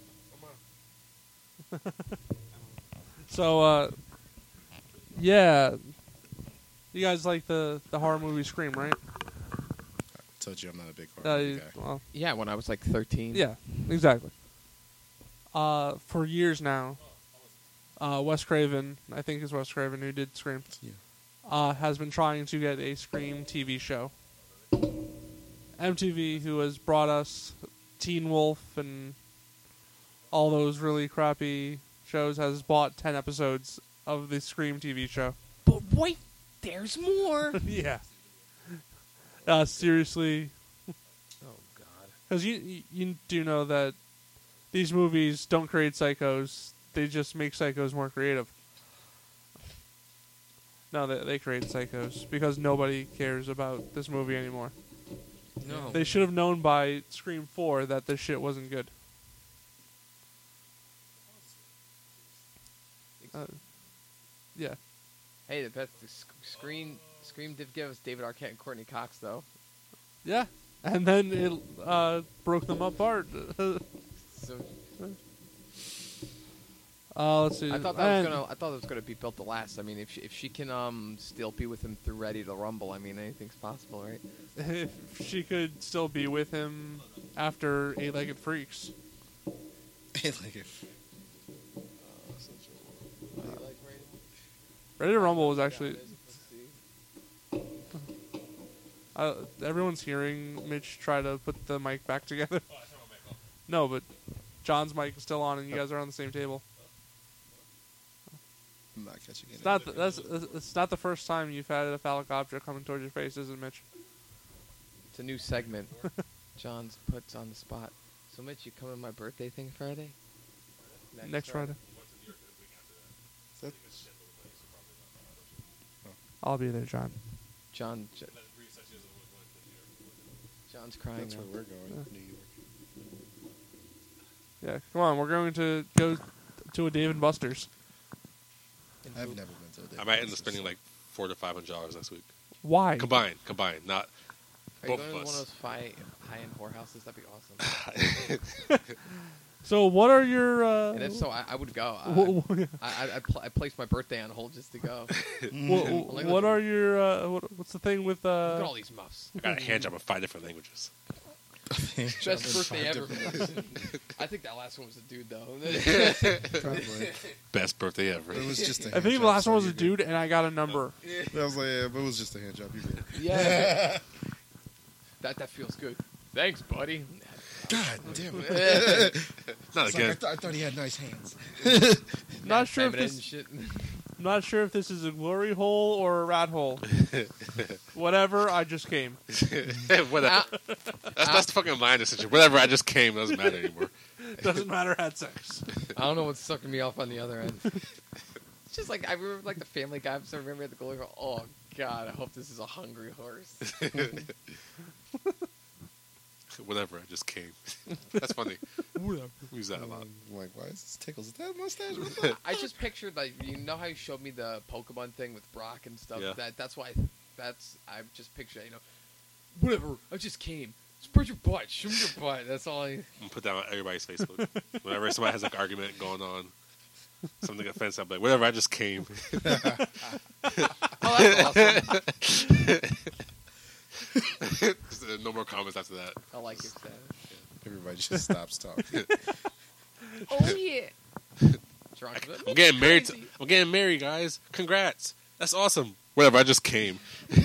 So, uh, yeah. You guys like the, the horror movie Scream, right? I told you I'm not a big horror Uh, movie guy. well, Yeah, when I was like thirteen. yeah, exactly. Uh, for years now, uh, Wes Craven, I think it's Wes Craven who did Scream, Yeah. uh, has been trying to get a Scream T V show. M T V, who has brought us Teen Wolf and all those really crappy shows, has bought ten episodes of the Scream T V show. But wait, there's more. Yeah. Uh, seriously, Oh God. because you, you you do know that these movies don't create psychos; they just make psychos more creative. No, they they create psychos because nobody cares about this movie anymore. No. They should have known by Scream four that this shit wasn't good. Uh, yeah. Hey, the best the sc- Scream Scream did give us David Arquette and Courtney Cox though. Yeah. And then it uh, broke them apart. So uh, let's see. I thought that was And- gonna I thought it was gonna be built to last. I mean, if she, if she can um still be with him through Ready to Rumble, I mean anything's possible, right? if she could still be with him after Eight-Legged Freaks. like if Ready to Rumble was actually... Uh, everyone's hearing Mitch try to put the mic back together. No, but John's mic is still on, and you guys are on the same table. I'm not catching it. It's not. The, that's. It's not the first time you've had a phallic object coming towards your face, is it, Mitch? It's a new segment. John's puts on the spot. So Mitch, you coming to my birthday thing Friday? Next Friday. Is that- I'll be there, John. John. J- John's crying That's now. where we're going. New York. Yeah, come on. We're going to go to a Dave and Buster's. I've never been to a I might end up spending like four to five hundred dollars next week. Why? Combined, combined, not Are you both going to of one of us. those fi- high-end whorehouses? That'd be awesome. So what are your? Uh, And if so, I, I would go. I, wh- wh- I, I, I, pl- I placed my birthday on hold just to go. wh- Like, what look- are your? Uh, what, what's the thing with? Look at Uh, all these muffs. I got a hand job in five different languages. Best birthday ever. I think that last one was a dude, though. Probably. Best birthday ever. It was just a I hand think job, the last so one was a you're good. dude, and I got a number. I was like, yeah, but it was just a hand job. You good. yeah. that that feels good. Thanks, buddy. God damn it. Not It's like, again. I, th- I thought he had nice hands. Not sure if Feminine this. shit. I'm not sure if this is a glory hole or a rat hole. Whatever. I just came. Whatever. Ah, That's, that's the fucking line decision. Whatever, I just came. Doesn't matter anymore. Doesn't matter. Had sex. I don't know what's sucking me off on the other end. It's just like I remember, like the Family Guy episode. I remember at the glory hole. Oh God, I hope this is a hungry horse. Whatever, I just came. That's funny. We use that a lot. I'm like, why is this tickles? Is that mustache? What the- I just pictured like you know how you showed me the Pokemon thing with Brock and stuff. Yeah. That that's why that's I just pictured you know whatever. I just came. Spread your butt. Show me your butt. That's all I. I'm gonna put that on everybody's Facebook. Whenever somebody has like an argument going on, something offensive, I'm like, whatever, I just came. Oh, that's awesome. No more comments after that. I like your status. Everybody just stops talking. Oh yeah. Drunk. I'm getting married. To, Crazy. I'm getting married, guys. Congrats. That's awesome. Whatever, I just came.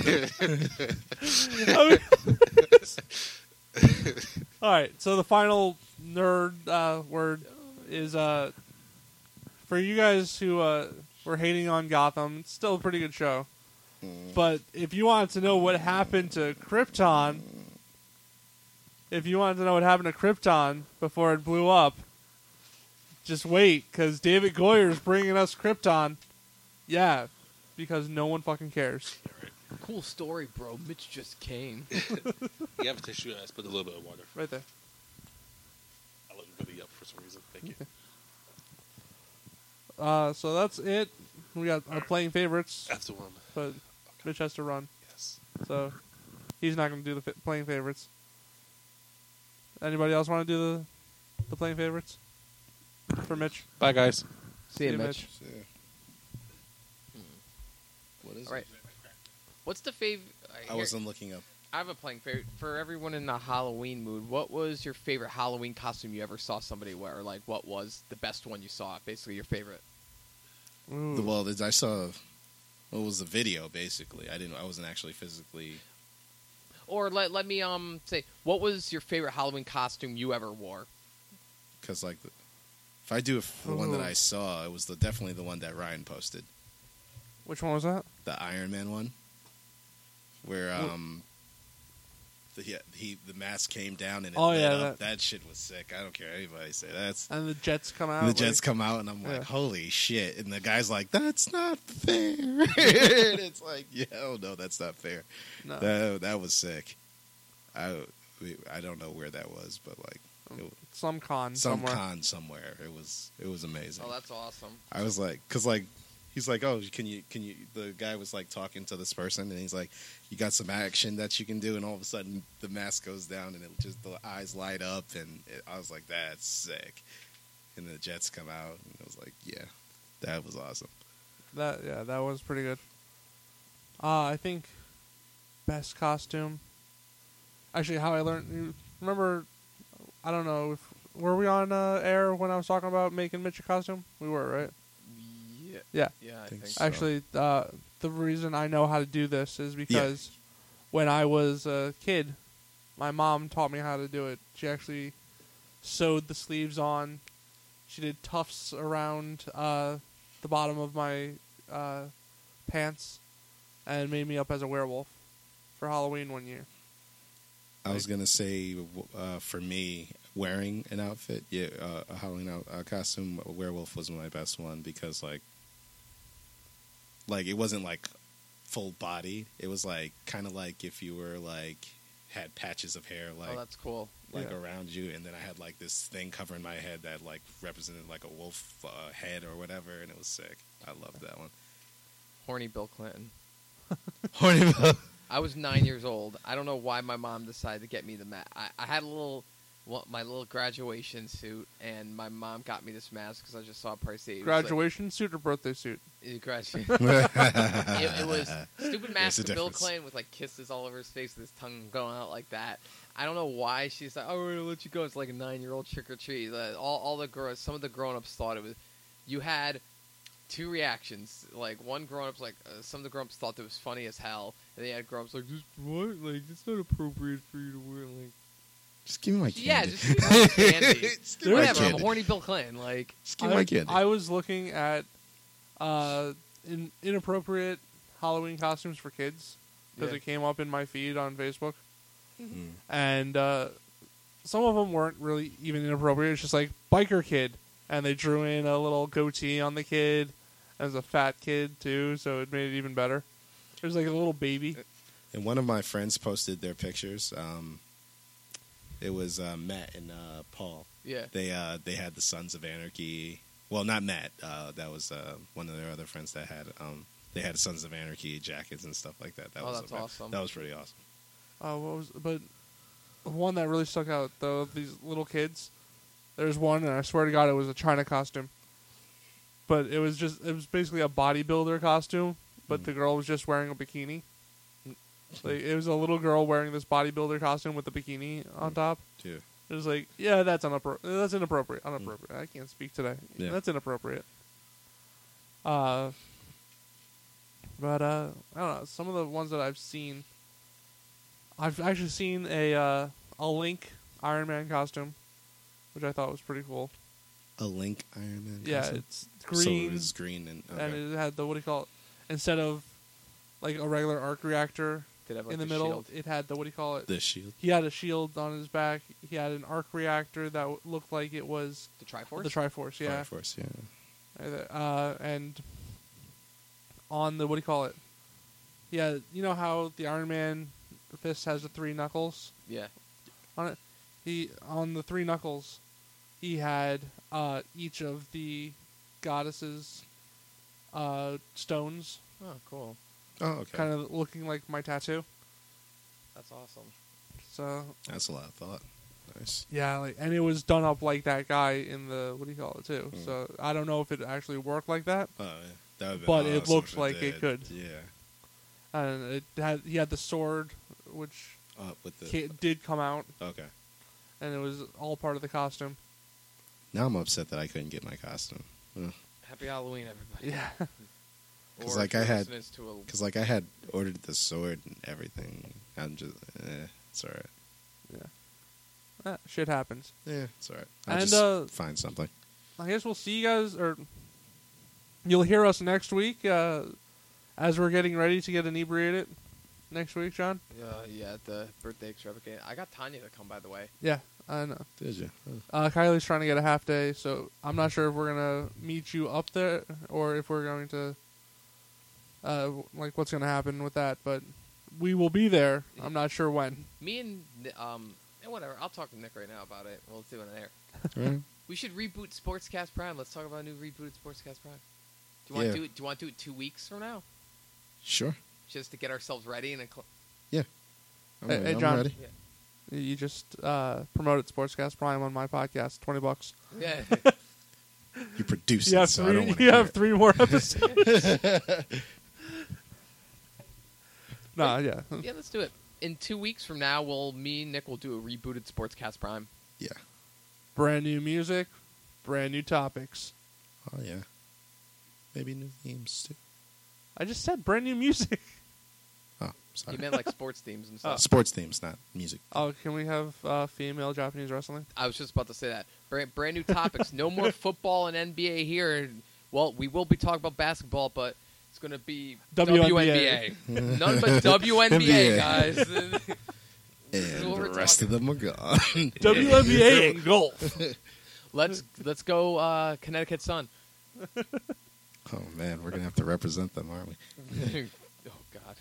All right. So the final nerd uh, word is uh, for you guys who uh, were hating on Gotham. It's still a pretty good show. But if you wanted to know what happened to Krypton, if you wanted to know what happened to Krypton before it blew up, just wait, because David Goyer's bringing us Krypton. Yeah, because no one fucking cares. Cool story, bro. Mitch just came. You have a tissue. I just put a little bit of water. Right there. I look really up for some reason. Thank you. Uh, so that's it. We got our playing favorites, After one. but Mitch has to run, Yes. so he's not going to do the fi- playing favorites. Anybody else want to do the the playing favorites for Mitch? Bye, guys. See you, Mitch. Yeah. What is All right. it? What's the fav? I wasn't looking up. I have a playing favorite for everyone in the Halloween mood. What was your favorite Halloween costume you ever saw somebody wear? Like, what was the best one you saw? Basically, your favorite. Ooh. The, well, I saw. What was the video? Basically, I didn't. I wasn't actually physically. Or let let me um say, what was your favorite Halloween costume you ever wore? Because like, the, if I do it for the one that Ooh. I saw, it was the definitely the one that Ryan posted, Which one was that? the Iron Man one, where Wh- um, the he, he the mask came down and it Oh, lit yeah, up. that- That shit was sick. I don't care what anybody say. That's And the Jets come out. and the Jets like- come out and I'm like, Yeah. holy shit! And the guy's like, that's not fair. And it's like, yeah, oh no, that's not fair. No. That that was sick. I we, I don't know where that was, but like it, Some con some somewhere. con somewhere. It was it was amazing. Oh, that's awesome. I was like, cause like he's like, oh, can you can you? The guy was like talking to this person, and he's like, you got some action that you can do, and all of a sudden the mask goes down, and it just the eyes light up, and it, I was like, that's sick. And the Jets come out, and it was like, yeah, that was awesome. That yeah, that was pretty good. Uh, I think best costume. Actually, how I learned. You remember? I don't know. If, were we on uh, air when I was talking about making Mitch a costume? We were, right? Yeah. Yeah. Yeah, I Think think. so. Actually, uh, the reason I know how to do this is because when I was a kid, my mom taught me how to do it. She actually sewed the sleeves on. She did tufts around uh, the bottom of my uh, pants and made me up as a werewolf for Halloween one year. I was gonna say uh, for me, wearing an outfit, yeah, uh, a Halloween out, uh, costume, a werewolf was my best one because like, like it wasn't like full body. It was like kind of like if you were like had patches of hair like Oh, that's cool. like Yeah. around you, and then I had like this thing covering my head that like represented like a wolf uh, head or whatever, and it was sick. I loved that one. Horny Bill Clinton. Horny. I was nine years old. I don't know why my mom decided to get me the mask. I, I had a little, well, my little graduation suit, and my mom got me this mask because I just saw a price tag. Graduation suit or birthday suit? It, graduation. it, it was stupid mask There's a of Bill difference. Clinton with like kisses all over his face with his tongue going out like that. I don't know why she's like, "Oh, we're gonna let you go." It's like a nine-year-old trick or treat. Uh, all, all the girls, some of the grown-ups thought it was. You had two reactions. Like one grown-up's like, uh, some of the grown-ups thought it was funny as hell, and they had grown-ups like, "Just what? Like, it's not appropriate for you to wear." Like, Just give me my candy. yeah, just give me my candy. Just give me my Whatever. I'm candy. horny Bill Clinton. Like, Just give me my I, candy. I was looking at uh, in, inappropriate Halloween costumes for kids because Yeah. it came up in my feed on Facebook, Mm. and uh, some of them weren't really even inappropriate. It's just like biker kid, and they drew in a little goatee on the kid as a fat kid too, so it made it even better. There's like a little baby. And one of my friends posted their pictures. Um, it was uh, Matt and uh, Paul. yeah. They uh, they had the Sons of Anarchy. Well, not Matt. Uh, that was uh, one of their other friends that had. Um, they had Sons of Anarchy jackets and stuff like that. That Oh, was that's a- awesome. That was pretty awesome. Uh, what was but one that really stuck out though? These little kids. There's one, and I swear to God, it was a China costume. But it was just it was basically a bodybuilder costume, but Mm. the girl was just wearing a bikini. Like it was a little girl wearing this bodybuilder costume with a bikini on top. Yeah. It was like, yeah, that's unappro- That's inappropriate. Inappropriate. I can't speak today. Yeah. That's inappropriate. Uh, but uh, I don't know. Some of the ones that I've seen, I've actually seen a uh, a Link Iron Man costume, which I thought was pretty cool. A Link Iron Man. Yeah, costume? it's green, So it was green and okay. and it had the what do you call it? Instead of like a regular arc reactor Did have, like, in the, the middle, shield. it had the what do you call it? the shield. He had a shield on his back. He had an arc reactor that w- looked like it was The Triforce? the Triforce. Yeah, Fire Force. Yeah. Uh, and on the what do you call it? Yeah, you know how the Iron Man fist has the three knuckles yeah. on it. He on the three knuckles, he had uh, each of the goddesses' uh, stones, Oh, cool. Oh, okay. kind of looking like my tattoo. That's awesome. So That's a lot of thought. Nice. yeah, like, and it was done up like that guy in the what do you call it too. Mm. So I don't know if it actually worked like that, Oh, yeah. That would've been But it awesome looked if like it did. could. Yeah. and it had he had the sword, which Uh, with the. ca- did come out, Okay. and it was all part of the costume. Now I'm upset that I couldn't get my costume. Happy Halloween, everybody. Yeah, 'Cause, Or like, if you're I had- listening to a- Because like I had ordered the sword and everything. I'm just. Eh, it's all right. Ah, shit happens. Yeah, it's all right. I'll And, just uh, find something. I guess we'll see you guys, or you'll hear us next week uh, as we're getting ready to get inebriated next week, John. Uh, yeah, at the birthday extravaganza. I got Tanya to come, by the way. Yeah, I know. Did you? Oh. Uh, Kylie's trying to get a half day, so I'm not sure if we're gonna meet you up there or if we're going to, uh, like what's gonna happen with that. But we will be there. I'm not sure when. Me and Ni- um, and whatever. I'll talk to Nick right now about it. We'll do it on air. Right. We should reboot Sportscast Prime. Let's talk about a new rebooted Sportscast Prime. Do you want Yeah. to do it? Do you want to do it two weeks from now, Sure. just to get ourselves ready and? Cl- I'm, Hey- ready. hey, I'm John. ready. You just uh, promoted Sportscast Prime on my podcast. Twenty bucks. yeah. You produce You it, have so I three. don't want to You hear have it. three more episodes. Nah, yeah. Yeah, let's do it. In two weeks from now, we'll me and Nick will do a rebooted Sportscast Prime. Yeah. Brand new music, brand new topics. Oh yeah. Maybe new themes too. I just said brand new music. Oh, sorry. He meant like sports themes and stuff. Sports themes, not music. Oh, can we have uh, female Japanese wrestling? I was just about to say that. Brand, brand new topics. No more football and N B A here. Well, we will be talking about basketball, but it's going to be W N B A. W N B A. None but W N B A, guys. And is what the we're rest talking. of them are gone. W N B A and golf. let's let's go uh, Connecticut Sun. Oh man, we're gonna have to represent them, aren't we? Oh, God.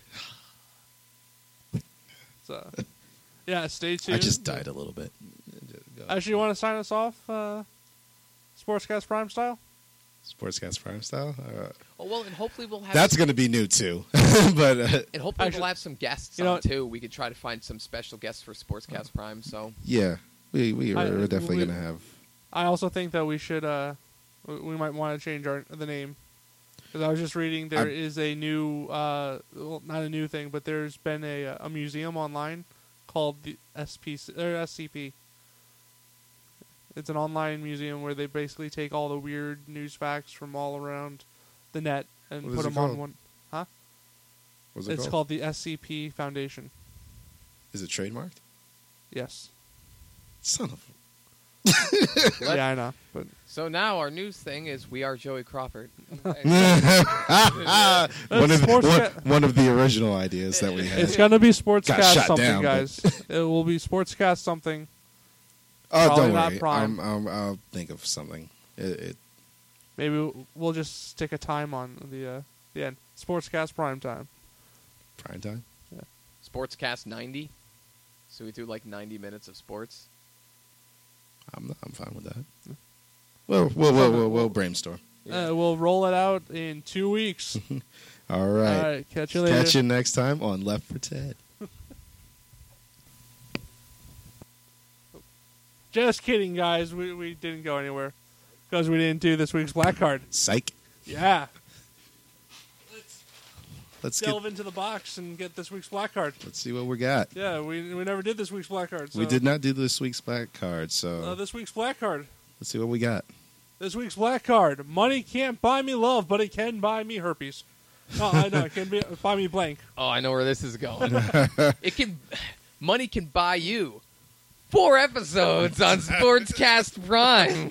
So, yeah, stay tuned. I just died a little bit. Actually, you want to sign us off, uh, Sportscast Prime style? Sportscast Prime style. Uh, Oh well, and hopefully we'll have. that's going to be new too. but uh, and hopefully Actually, we'll have some guests you know on what? too. We could try to find some special guests for Sportscast Prime. So yeah, we we are I- we're definitely we- going to have. I also think that we should, uh, we we might want to change our the name. Because I was just reading there I'm- is a new, uh, well, not a new thing, but there's been a a museum online called the S P C, or S C P. It's an online museum where they basically take all the weird news facts from all around the net and What put is it them on called? one. Huh? What's it It's called? called the S C P Foundation. Is it trademarked? Yes. Son of. Yeah, I know. But so now our news thing is we are Joey Crawford. one, of, sports one, ca- one of the original ideas that we had. it's gonna be Got Sportscast shot something, down, but- guys. It will be Sportscast something. Oh, Probably don't not worry. Prime. I'm, I'm, I'll think of something. It, it, Maybe we'll just stick a time on the uh, the end. Sportscast prime time. prime time. Sportscast ninety. So we do like ninety minutes of sports. I'm not, I'm fine with that. Well, we'll we'll we'll, we'll brainstorm. Yeah. Uh, we'll roll it out in two weeks. All right. All right, catch you later. Catch you next time on Left for Ted. Just kidding, guys. We we didn't go anywhere because we didn't do this week's black card. Psych. Yeah, Let's delve get, into the box and get this week's black card. let's see what we got. Yeah, we we never did this week's black card. So, We did not do this week's black card, so Uh, this week's black card. let's see what we got. This week's black card. Money can't buy me love, but it can buy me herpes. No, I know it can be, buy me blank. Oh, I know where this is going. It can, money can buy you four episodes on Sportscast Prime.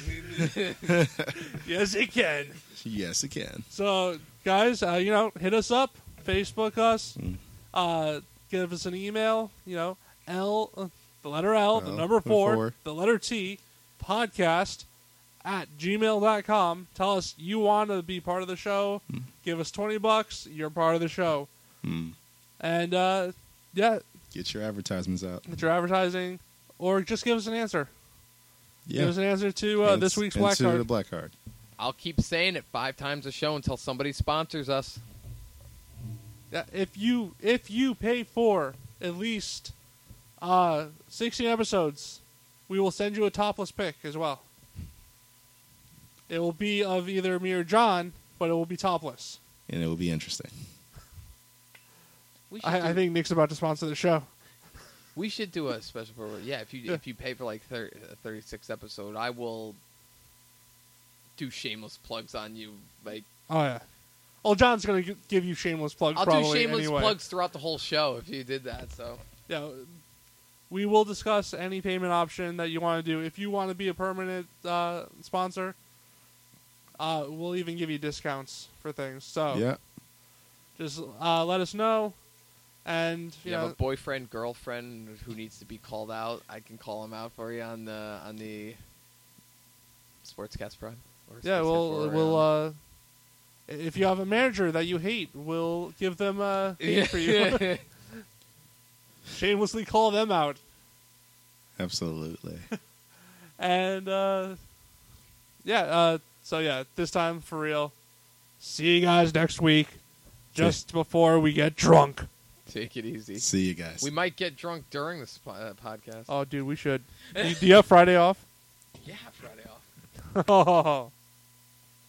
Yes, it can. Yes, it can. So, guys, uh, you know, hit us up, Facebook us, Mm. uh, give us an email. You know, L, uh, the letter L, the L, number four, four. the letter T, podcast at gmail dot com. Tell us you want to be part of the show. Mm. Give us twenty bucks. You're part of the show. Hmm. And uh, yeah, Get your advertisements out. get your advertising, or just give us an answer. Yeah. Give us an answer to uh, Ans- this week's black answer card. the black card. I'll keep saying it five times a show until somebody sponsors us. Yeah, if you if you pay for at least uh, sixteen episodes, we will send you a topless pic as well. It will be of either me or John, but it will be topless. And it will be interesting. We should, I, do, I think Nick's about to sponsor the show. we should do a special program. Yeah, if you Yeah. if you pay for like thirty, a thirty-six episode, I will do shameless plugs on you. Like Oh yeah. Well, John's gonna gi- give you shameless plugs. I'll probably do shameless anyway. plugs throughout the whole show if you did that. So Yeah, we will discuss any payment option that you want to do. If you want to be a permanent uh, sponsor, uh, we'll even give you discounts for things. So Yeah. just uh, let us know. And if you you know, have a boyfriend, girlfriend who needs to be called out, I can call them out for you on the on the Sportscast Prime. Or yeah, Sportscast we'll four, we'll um, uh, if you have a manager that you hate, we'll give them a fee for you. Shamelessly call them out. Absolutely. And uh, yeah, uh, so yeah, this time for real. See you guys next week, just before we get drunk. Take it easy. See you guys. We might get drunk during this po- uh, podcast. Oh, dude, we should. do, do you have Friday off? Yeah, Friday off. Oh,